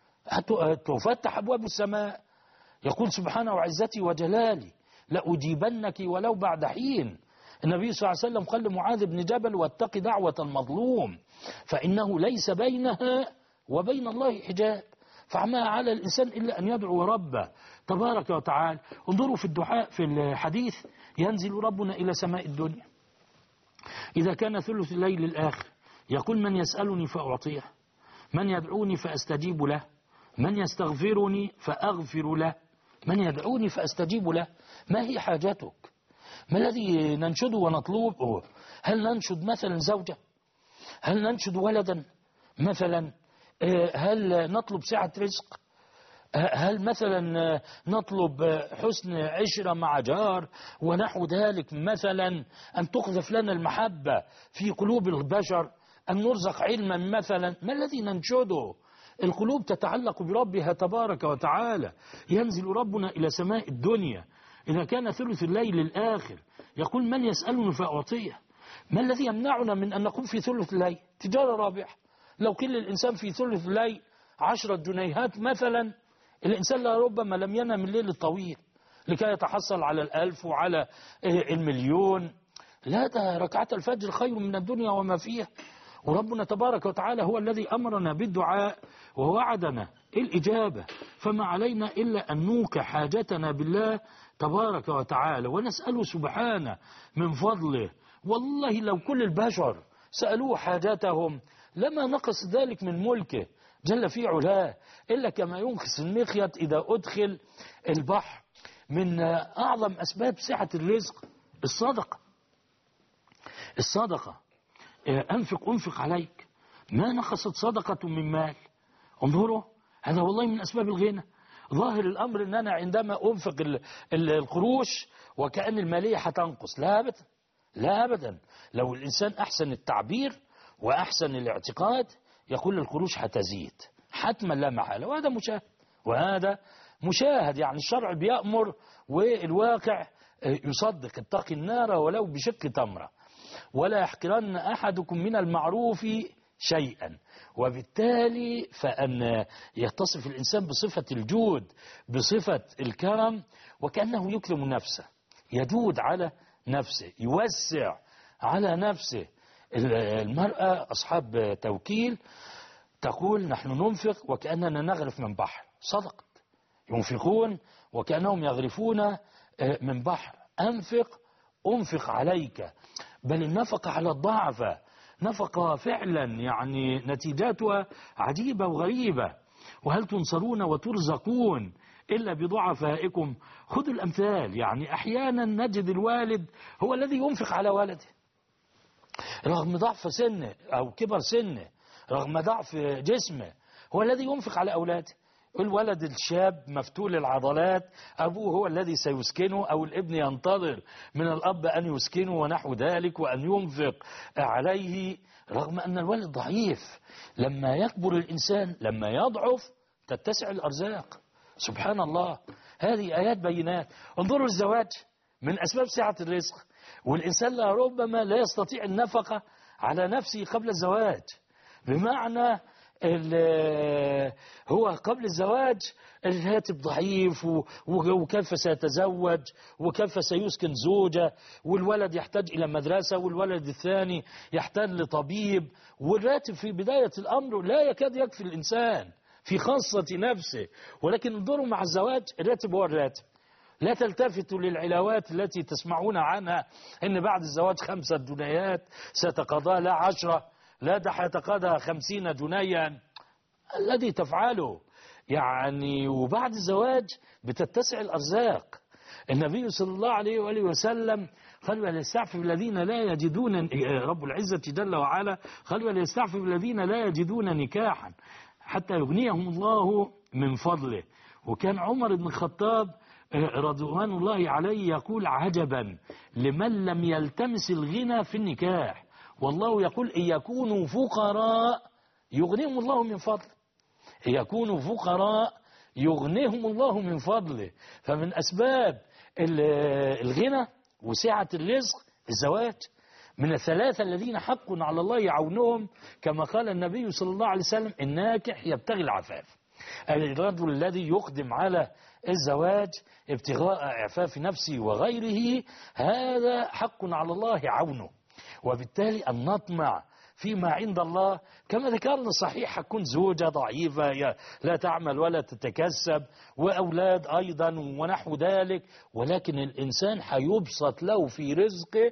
تفتح أبواب السماء. يقول سبحانه وعزتي وجلالي لأجيبنك ولو بعد حين. النبي صلى الله عليه وسلم قال لمعاذ بن جبل واتق دعوة المظلوم فإنه ليس بينها وبين الله حجاب. فما على الإنسان إلا أن يدعو ربه تبارك وتعالى. انظروا في الدعاء في الحديث ينزل ربنا إلى سماء الدنيا إذا كان ثلث الليل الآخر يقول من يسألني فأعطيه، من يدعوني فأستجيب له، من يستغفرني فأغفر له، من يدعوني فأستجيب له. ما هي حاجتك؟ ما الذي ننشده ونطلبه؟ هل ننشد مثلا زوجة؟ هل ننشد ولدا مثلا؟ هل نطلب سعة رزق؟ هل مثلا نطلب حسن عشرة مع جار ونحو ذلك؟ مثلا أن تقذف لنا المحبة في قلوب البشر، أن نرزق علما مثلا. ما الذي ننشده؟ القلوب تتعلق بربها تبارك وتعالى. ينزل ربنا إلى سماء الدنيا إذا كان ثلث الليل الآخر، يقول من يسألني فأعطيه. ما الذي يمنعنا من أن نقوم في ثلث الليل؟ تجارة رابحة. لو كل الإنسان في ثلث الليل 10 جنيهات مثلا، الإنسان لربما لم ينام الليل الطويل لكي يتحصل على 1000 وعلى 1,000,000. لا، ده ركعة الفجر خير من الدنيا وما فيها. وربنا تبارك وتعالى هو الذي أمرنا بالدعاء ووعدنا الإجابة، فما علينا إلا أن نوقع حاجتنا بالله تبارك وتعالى ونسأله سبحانه من فضله. والله لو كل البشر سألوه حاجاتهم لما نقص ذلك من ملكه جل في علاه، إلا كما ينقص المخيط إذا أدخل البحر. من أعظم أسباب سعة الرزق الصدقة. أنفق عليك. ما نقصت صدقة من مال. انظروا، هذا والله من أسباب الغنى. ظاهر الأمر أننا عندما أنفق القروش وكأن المالية هتنقص. لا أبدا. لو الإنسان أحسن التعبير وأحسن الاعتقاد يقول القروش هتزيد حتما لا محالة. وهذا مشاهد. يعني الشرع بيأمر والواقع يصدق. اتقي النار ولو بشق تمرة، ولا يحقرن أحدكم من المعروف شيئا. وبالتالي فأن يتصف الإنسان بصفة الجود، بصفة الكرم، وكأنه يكرم نفسه، يجود على نفسه، يوسع على نفسه. المرأة أصحاب توكيل تقول نحن ننفق وكأننا نغرف من بحر. صدقت. ينفقون وكأنهم يغرفون من بحر. أنفق عليك. بل النفقة على الضعف نفقة فعلا يعني نتيجاتها عجيبة وغريبة. وهل تنصرون وترزقون إلا بضعفائكم؟ خذوا الأمثال. يعني أحيانا نجد الوالد هو الذي ينفق على ولده رغم ضعف سنه أو كبر سنه، رغم ضعف جسمه، هو الذي ينفق على أولاده. الولد الشاب مفتول العضلات أبوه هو الذي سيسكنه، أو الابن ينتظر من الأب أن يسكنه ونحو ذلك وأن ينفق عليه، رغم أن الولد ضعيف. لما يكبر الإنسان، لما يضعف، تتسع الأرزاق. سبحان الله. هذه آيات بينات. انظروا الزواج من أسباب سعة الرزق، والإنسان ربما لا يستطيع النفقة على نفسه قبل الزواج. بمعنى هو قبل الزواج الهاتف ضعيف، وكيف سيتزوج، وكيف سيسكن زوجة، والولد يحتاج إلى مدرسة، والولد الثاني يحتاج لطبيب، والراتب في بداية الأمر لا يكاد يكفي الإنسان في خاصة نفسه. ولكن انظروا مع الزواج الراتب هو الراتب. لا تلتفتوا للعلاوات التي تسمعون عنها إن بعد الزواج 5 جنيهات ستقضى، لا 10، لا ده هيتقاضى 50 جنيا. الذي تفعله يعني. وبعد الزواج بتتسع الأرزاق. النبي صلى الله عليه وآله وسلم قال وليستعفف الذين لا يجدون، رب العزة جل وعلا قال وليستعفف الذين لا يجدون نكاحا حتى يغنيهم الله من فضله. وكان عمر بن الخطاب رضوان الله عليه يقول عجبا لمن لم يلتمس الغنى في النكاح، والله يقول إن يكونوا فقراء يغنيهم الله من فضله. إن يكونوا فقراء يغنيهم الله من فضله. فمن أسباب الغنى وسعة الرزق الزواج. من الثلاثة الذين حق على الله يعونهم، كما قال النبي صلى الله عليه وسلم الناكح يبتغي العفاف. الرجل الذي يقدم على الزواج ابتغاء إعفاف نفسه وغيره، هذا حق على الله عونه. وبالتالي أن نطمع فيما عند الله. كما ذكرنا صحيح هتكون زوجة ضعيفة لا تعمل ولا تتكسب، وأولاد أيضا ونحو ذلك، ولكن الإنسان هيبسط له في رزقه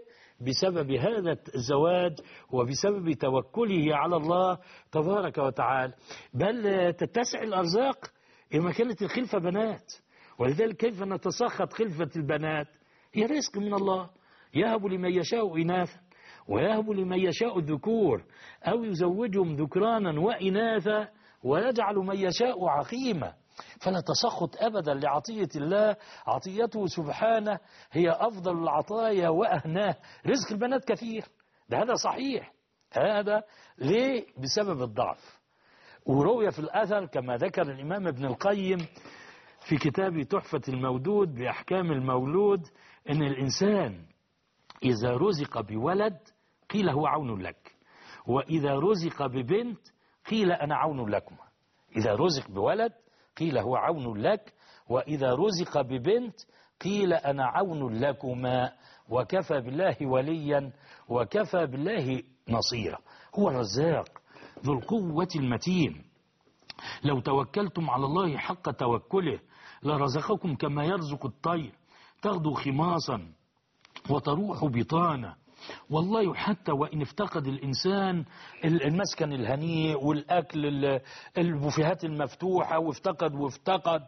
بسبب هذا الزواج وبسبب توكله على الله تبارك وتعالى، بل تتسع الأرزاق إذا كانت الخلفة بنات. ولذلك كيف نتسخط خلفة البنات؟ هي رزق من الله، يهب لمن يشاء إناثا ويهب لمن يشاء الذكور أو يزوجهم ذكرانا وإناثا ويجعل من يشاء عقيما. فلا تسخط أبدا لعطية الله، عطيته سبحانه هي أفضل العطايا وأهناه. رزق البنات كثير، هذا صحيح، هذا ليه؟ بسبب الضعف. وروي في الأثر كما ذكر الإمام ابن القيم في كتاب تحفة المودود بأحكام المولود أن الإنسان إذا رزق بولد قيل هو عون لك، وإذا رزق ببنت قيل أنا عون لكم. إذا رزق بولد قيل هو عون لك، وإذا رزق ببنت قيل أنا عون لكما، وكفى بالله وليا وكفى بالله نصيرا. هو الرزاق ذو القوة المتين، لو توكلتم على الله حق توكله لرزقكم كما يرزق الطير تغدو خماصا وتروح بطانا. والله حتى وإن افتقد الإنسان المسكن الهنيء والأكل البوفيهات المفتوحة وافتقد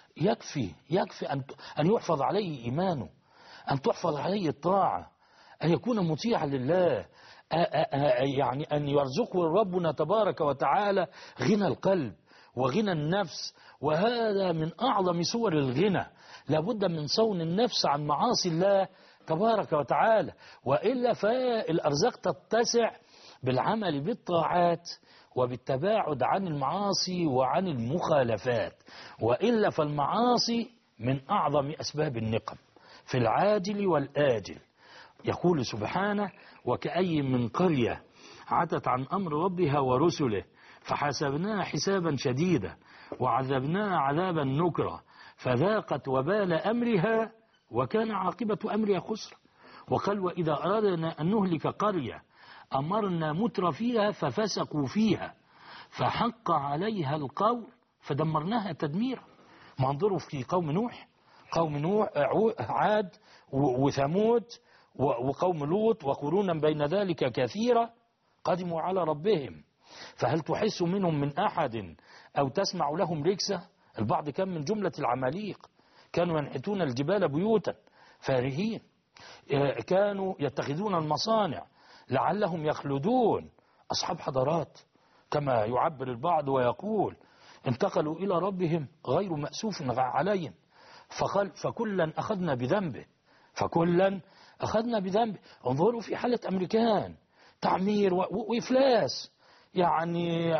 يكفي أن يحفظ عليه إيمانه، أن تحفظ عليه الطاعة، أن يكون مطيعا لله، يعني أن يرزقه ربنا تبارك وتعالى غنى القلب وغنى النفس، وهذا من أعظم صور الغنى. لابد من صون النفس عن معاصي الله تبارك وتعالى، وإلا فالأرزاق تتسع بالعمل بالطاعات وبالتباعد عن المعاصي وعن المخالفات، وإلا فالمعاصي من أعظم أسباب النقم في العاجل والآجل. يقول سبحانه: وكأي من قرية عتت عن أمر ربها ورسله فحسبناها حسابا شديدا وعذبناها عذابا نكرا فذاقت وبال أمرها وكان عاقبة أمرها خسرا. وقال: وإذا أردنا أن نهلك قرية أمرنا متر فيها ففسقوا فيها فحق عليها القول فدمرناها تدميرا. ما انظروا في قوم نوح عاد وثمود وقوم لوط وقرونا بين ذلك كثيرا قدموا على ربهم فهل تحس منهم من أحد أو تسمع لهم ركسة. البعض كان من جملة العماليق، كانوا ينحتون الجبال بيوتا فارهين، كانوا يتخذون المصانع لعلهم يخلدون، أصحاب حضارات كما يعبر البعض ويقول انتقلوا إلى ربهم غير مأسوف عليهم فكلا أخذنا بذنبه. انظروا في حالة أمريكان، تعمير وإفلاس، يعني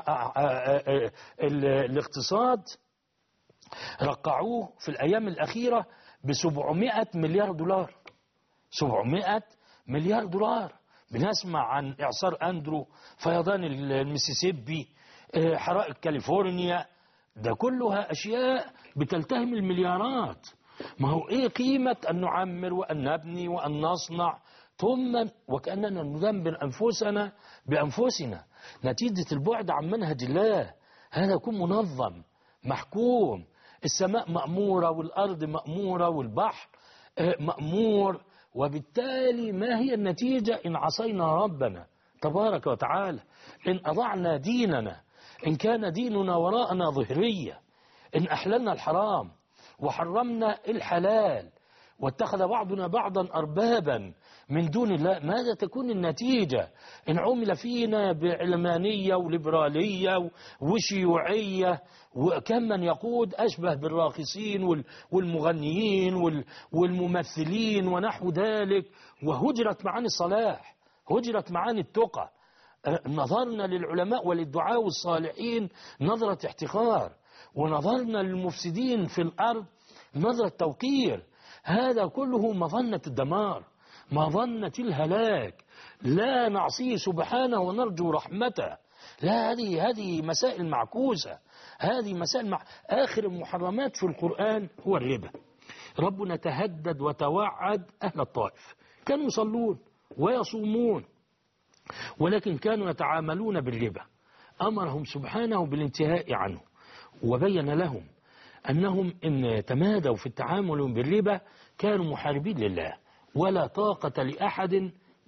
الاقتصاد رقعوه في الأيام الأخيرة ب$700 مليار. 700 مليار دولار. بنسمع عن إعصار أندرو، فيضان الميسيسيبي، حرائق كاليفورنيا، ده كلها أشياء بتلتهم المليارات. ما هو إيه قيمة أن نعمر وأن نبني وأن نصنع ثم وكأننا ندمر أنفسنا بأنفسنا نتيجة البعد عن منهج الله. هذا يكون منظم محكوم، السماء مأمورة والأرض مأمورة والبحر مأمور، وبالتالي ما هي النتيجة إن عصينا ربنا تبارك وتعالى، إن أضعنا ديننا، إن كان ديننا وراءنا ظهرية، إن أحللنا الحرام وحرمنا الحلال واتخذ بعضنا بعضا أربابا من دون الله، ماذا تكون النتيجة إن عمل فينا بعلمانية وليبرالية وشيوعية، وكم من يقود أشبه بالراقصين والمغنيين والممثلين ونحو ذلك، وهجرت معاني الصلاح، هجرت معاني التقى. نظرنا للعلماء وللدعاء والصالحين نظرة احتقار، ونظرنا للمفسدين في الأرض نظرة توقير. هذا كله مظنة الدمار، مظنة الهلاك. لا نعصيه سبحانه ونرجو رحمته، لا، هذه مسائل معكوسة، هذه مسائل آخر المحرمات في القرآن هو الربا. ربنا تهدد وتوعد أهل الطائف، كانوا يصلون ويصومون ولكن كانوا يتعاملون بالربا، أمرهم سبحانه بالانتهاء عنه، وبين لهم أنهم إن تمادوا في التعامل بالربا كانوا محاربين لله، ولا طاقة لأحد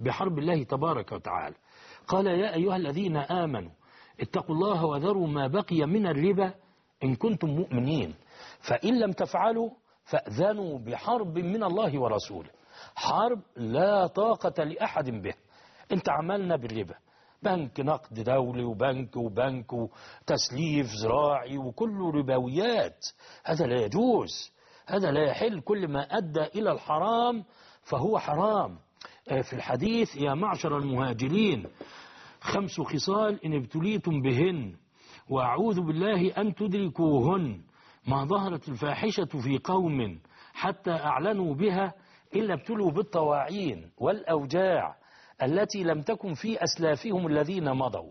بحرب الله تبارك وتعالى. قال يا أيها الذين آمنوا اتقوا الله وذروا ما بقي من الربا إن كنتم مؤمنين فإن لم تفعلوا فأذنوا بحرب من الله ورسوله. حرب لا طاقة لأحد به. انت عملنا بالربا، بنك نقد دولي وبنك وتسليف زراعي وكله ربويات، هذا لا يجوز، هذا لا يحل. كل ما أدى إلى الحرام فهو حرام. في الحديث يا معشر المهاجرين 5 خصال إن ابتليتم بهن وأعوذ بالله أن تدركوهن ما ظهرت الفاحشة في قوم حتى أعلنوا بها إلا ابتلوا بالطواعين والأوجاع التي لم تكن في أسلافهم الذين مضوا،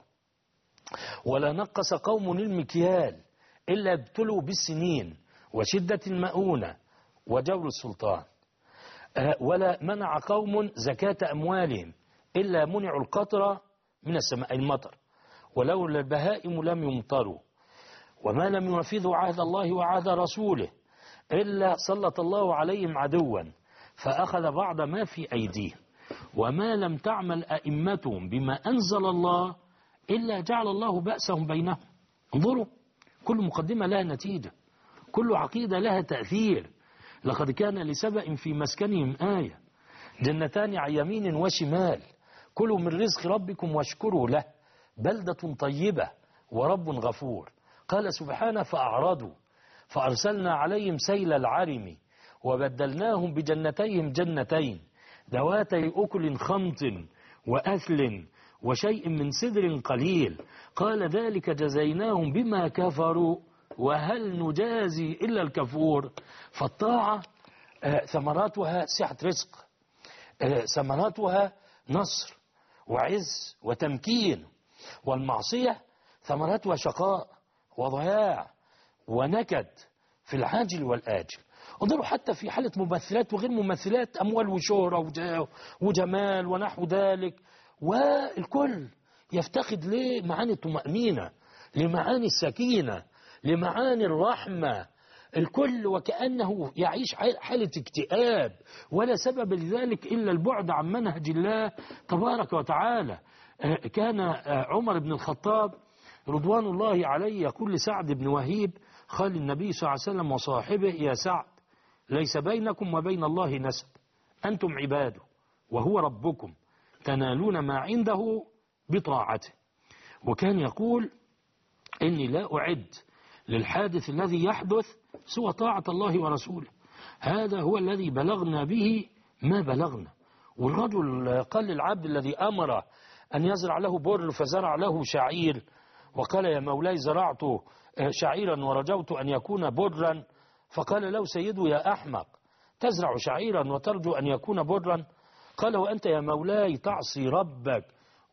ولا نقص قوم المكيال إلا ابتلوا بالسنين وشدة المؤونة وجور السلطان، ولا منع قوم زكاة أموالهم إلا منعوا القطر من السماء المطر، ولولا البهائم لم يمطروا، وما لم ينفذوا عهد الله وعهد رسوله إلا سلط الله عليهم عدوا فأخذ بعض ما في أيديهم، وما لم تعمل أئمتهم بما أنزل الله إلا جعل الله بأسهم بينهم. انظروا، كل مقدمة لها نتيجة، كل عقيدة لها تأثير. لقد كان لسبأ في مسكنهم آية جنتان عن يمين وشمال كلوا من رزق ربكم واشكروا له بلدة طيبة ورب غفور. قال سبحانه فأعرضوا فأرسلنا عليهم سيل العرم وبدلناهم بجنتيهم جنتين ذواتي أكل خمط وأثل وشيء من سدر قليل قال ذلك جزيناهم بما كفروا وهل نجازي إلا الكفور. فالطاعة ثمراتها سعة رزق، ثمراتها نصر وعز وتمكين، والمعصية ثمراتها شقاء وضياع ونكد في العاجل والآجل. انظروا حتى في حالة ممثلات وغير ممثلات، أموال وشهرة وجمال ونحو ذلك، والكل يفتقد لمعاني الطمأنينة، لمعاني السكينة، لمعاني الرحمة. الكل وكأنه يعيش حالة اكتئاب ولا سبب لذلك إلا البعد عن منهج الله تبارك وتعالى. كان عمر بن الخطاب رضوان الله عليه يقول لسعد بن وهيب خال النبي صلى الله عليه وسلم وصاحبه يا سعد ليس بينكم وبين الله نسب، أنتم عباده وهو ربكم تنالون ما عنده بطاعته. وكان يقول إني لا أعد للحادث الذي يحدث سوى طاعة الله ورسوله، هذا هو الذي بلغنا به ما بلغنا. والرجل قال للعبد الذي أمر أن يزرع له بر فزرع له شعير وقال يا مولاي زرعت شعيرا ورجوت أن يكون برا، فقال له سيده يا أحمق تزرع شعيرا وترجو أن يكون برا؟ قال وأنت يا مولاي تعصي ربك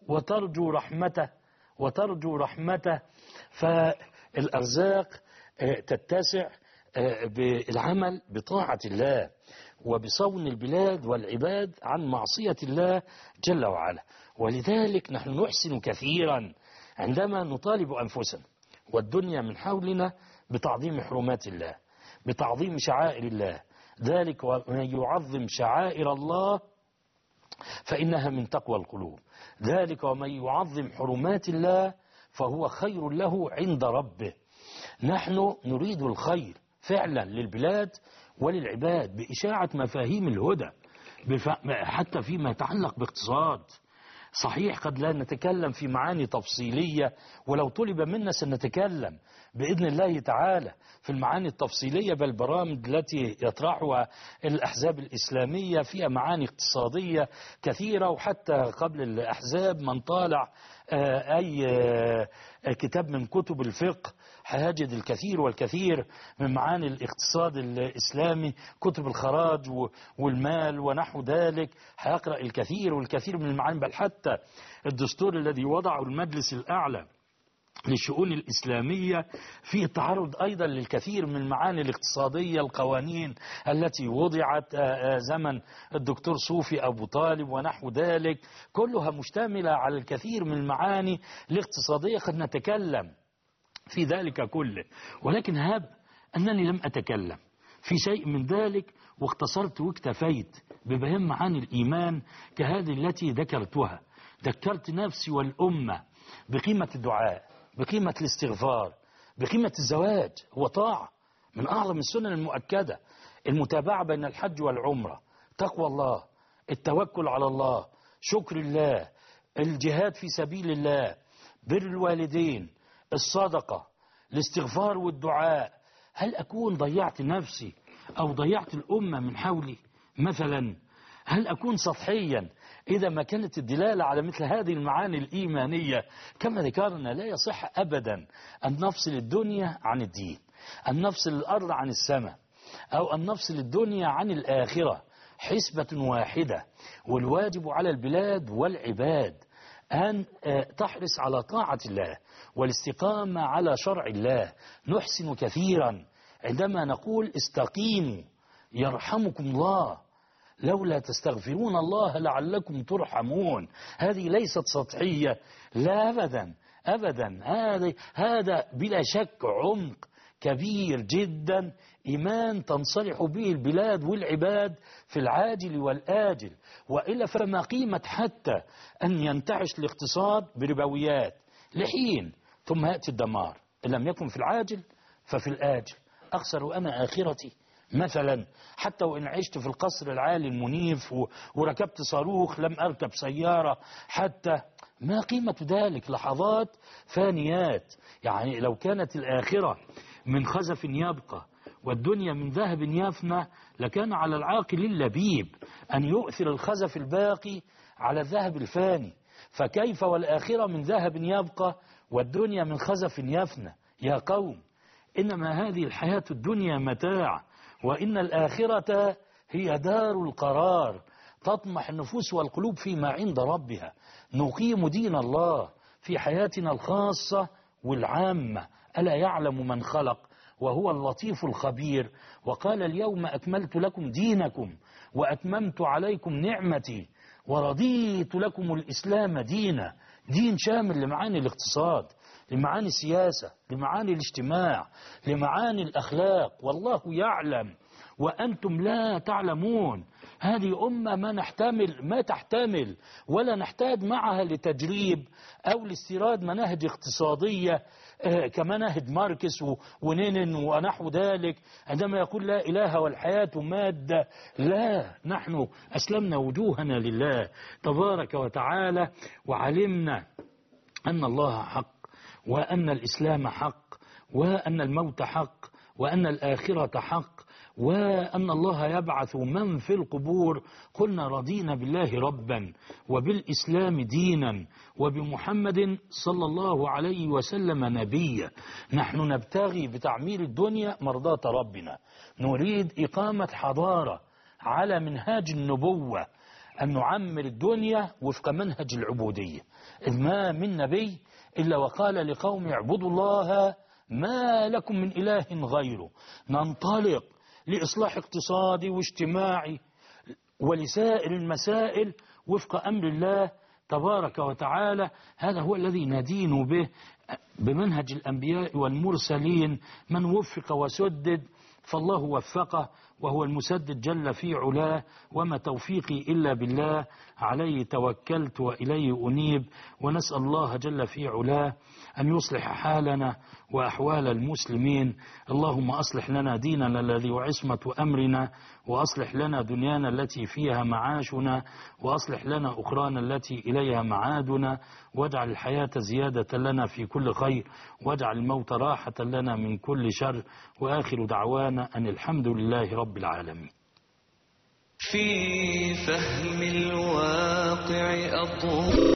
وترجو رحمته. فالأرزاق تتسع بالعمل بطاعة الله وبصون البلاد والعباد عن معصية الله جل وعلا. ولذلك نحن نحسن كثيرا عندما نطالب أنفسنا والدنيا من حولنا بتعظيم حرمات الله، بتعظيم شعائر الله، ذلك ومن يعظم شعائر الله فإنها من تقوى القلوب، ذلك ومن يعظم حرمات الله فهو خير له عند ربه. نحن نريد الخير فعلا للبلاد وللعباد بإشاعة مفاهيم الهدى حتى فيما يتعلق باقتصاد. صحيح قد لا نتكلم في معاني تفصيلية، ولو طلب منا سنتكلم بإذن الله تعالى في المعاني التفصيلية، بل البرامج التي يطرحها الأحزاب الإسلامية فيها معاني اقتصادية كثيرة. وحتى قبل الأحزاب من طالع أي كتاب من كتب الفقه هيجد الكثير والكثير من معاني الاقتصاد الإسلامي، كتب الخراج والمال ونحو ذلك هيقرأ الكثير والكثير من المعاني، بل حتى الدستور الذي وضعه المجلس الأعلى للشؤون الإسلامية فيه تعرض أيضا للكثير من المعاني الاقتصادية، القوانين التي وضعت زمن الدكتور صوفي أبو طالب ونحو ذلك، كلها مشتملة على الكثير من المعاني الاقتصادية. قد نتكلم في ذلك كله، ولكن هب أنني لم أتكلم في شيء من ذلك واختصرت واكتفيت ببيان معاني الإيمان كهذه التي ذكرتها. ذكرت نفسي والأمة بقيمة الدعاء، بقيمة الاستغفار، بقيمة الزواج. هو طاعة من أعظم السنن المؤكدة. المتابعة بين الحج والعمرة، تقوى الله، التوكل على الله، شكر الله، الجهاد في سبيل الله، بر الوالدين، الصدقة، الاستغفار والدعاء. هل أكون ضيعت نفسي أو ضيعت الأمة من حولي مثلا؟ هل أكون سطحيا إذا ما كانت الدلالة على مثل هذه المعاني الإيمانية؟ كما ذكرنا لا يصح أبدا أن نفصل الدنيا عن الدين، أن نفصل الأرض عن السماء، أو أن نفصل الدنيا عن الآخرة. حسبة واحدة. والواجب على البلاد والعباد أن تحرص على طاعة الله والاستقامة على شرع الله. نحسن كثيرا عندما نقول استقيموا يرحمكم الله، لولا تستغفرون الله لعلكم ترحمون. هذه ليست سطحية، لا أبدا أبدا. هذا بلا شك عمق كبير جدا، إيمان تنصلح به البلاد والعباد في العاجل والآجل. وإلا فما قيمة حتى أن ينتعش الاقتصاد بربويات لحين ثم يأتي الدمار. إن لم يكن في العاجل ففي الآجل. أخسر أنا آخرتي مثلا، حتى وإن عشت في القصر العالي المنيف وركبت صاروخ، لم أركب سيارة حتى. ما قيمة ذلك؟ لحظات فانيات. يعني لو كانت الآخرة من خزف يبقى والدنيا من ذهب يفنى لكان على العاقل اللبيب أن يؤثر الخزف الباقي على الذهب الفاني. فكيف والآخرة من ذهب يبقى والدنيا من خزف يفنى؟ يا قوم، إنما هذه الحياة الدنيا متاع، وإن الآخرة هي دار القرار. تطمح النفوس والقلوب فيما عند ربها. نقيم دين الله في حياتنا الخاصة والعامة. ألا يعلم من خلق وهو اللطيف الخبير. وقال اليوم أكملت لكم دينكم وأتممت عليكم نعمتي ورضيت لكم الإسلام دينا. دين شامل لمعاني الاقتصاد، لمعاني السياسة، لمعاني الاجتماع، لمعاني الأخلاق. والله يعلم وأنتم لا تعلمون. هذه أمة ما تحتمل ولا نحتاج معها لتجريب أو لاستيراد مناهج اقتصادية كمناهج ماركس ونينن ونحو ذلك، عندما يقول لا إله والحياة مادة. لا، نحن أسلمنا وجوهنا لله تبارك وتعالى، وعلمنا أن الله حق، وأن الإسلام حق، وأن الموت حق، وأن الآخرة حق، وأن الله يبعث من في القبور. قلنا رضينا بالله ربا وبالإسلام دينا وبمحمد صلى الله عليه وسلم نبيا. نحن نبتغي بتعمير الدنيا مرضاة ربنا، نريد إقامة حضارة على منهاج النبوة، أن نعمر الدنيا وفق منهج العبودية. إذ ما من نبي إلا وقال لقوم اعبدوا الله ما لكم من إله غيره. ننطلق لإصلاح اقتصادي واجتماعي ولسائر المسائل وفق أمر الله تبارك وتعالى. هذا هو الذي ندين به بمنهج الأنبياء والمرسلين. من وفق وسدد فالله وفقه، وهو المسدد جل في علاه. وما توفيقي إلا بالله، عليه توكلت وإليه أنيب. ونسأل الله جل في علاه أن يصلح حالنا وأحوال المسلمين. اللهم أصلح لنا ديننا الذي وعصمة أمرنا، وأصلح لنا دنيانا التي فيها معاشنا، وأصلح لنا أخرانا التي إليها معادنا، واجعل الحياة زيادة لنا في كل خير، واجعل الموت راحة لنا من كل شر. وآخر دعوانا أن الحمد لله رب العالمين. في فهم الواقع أطول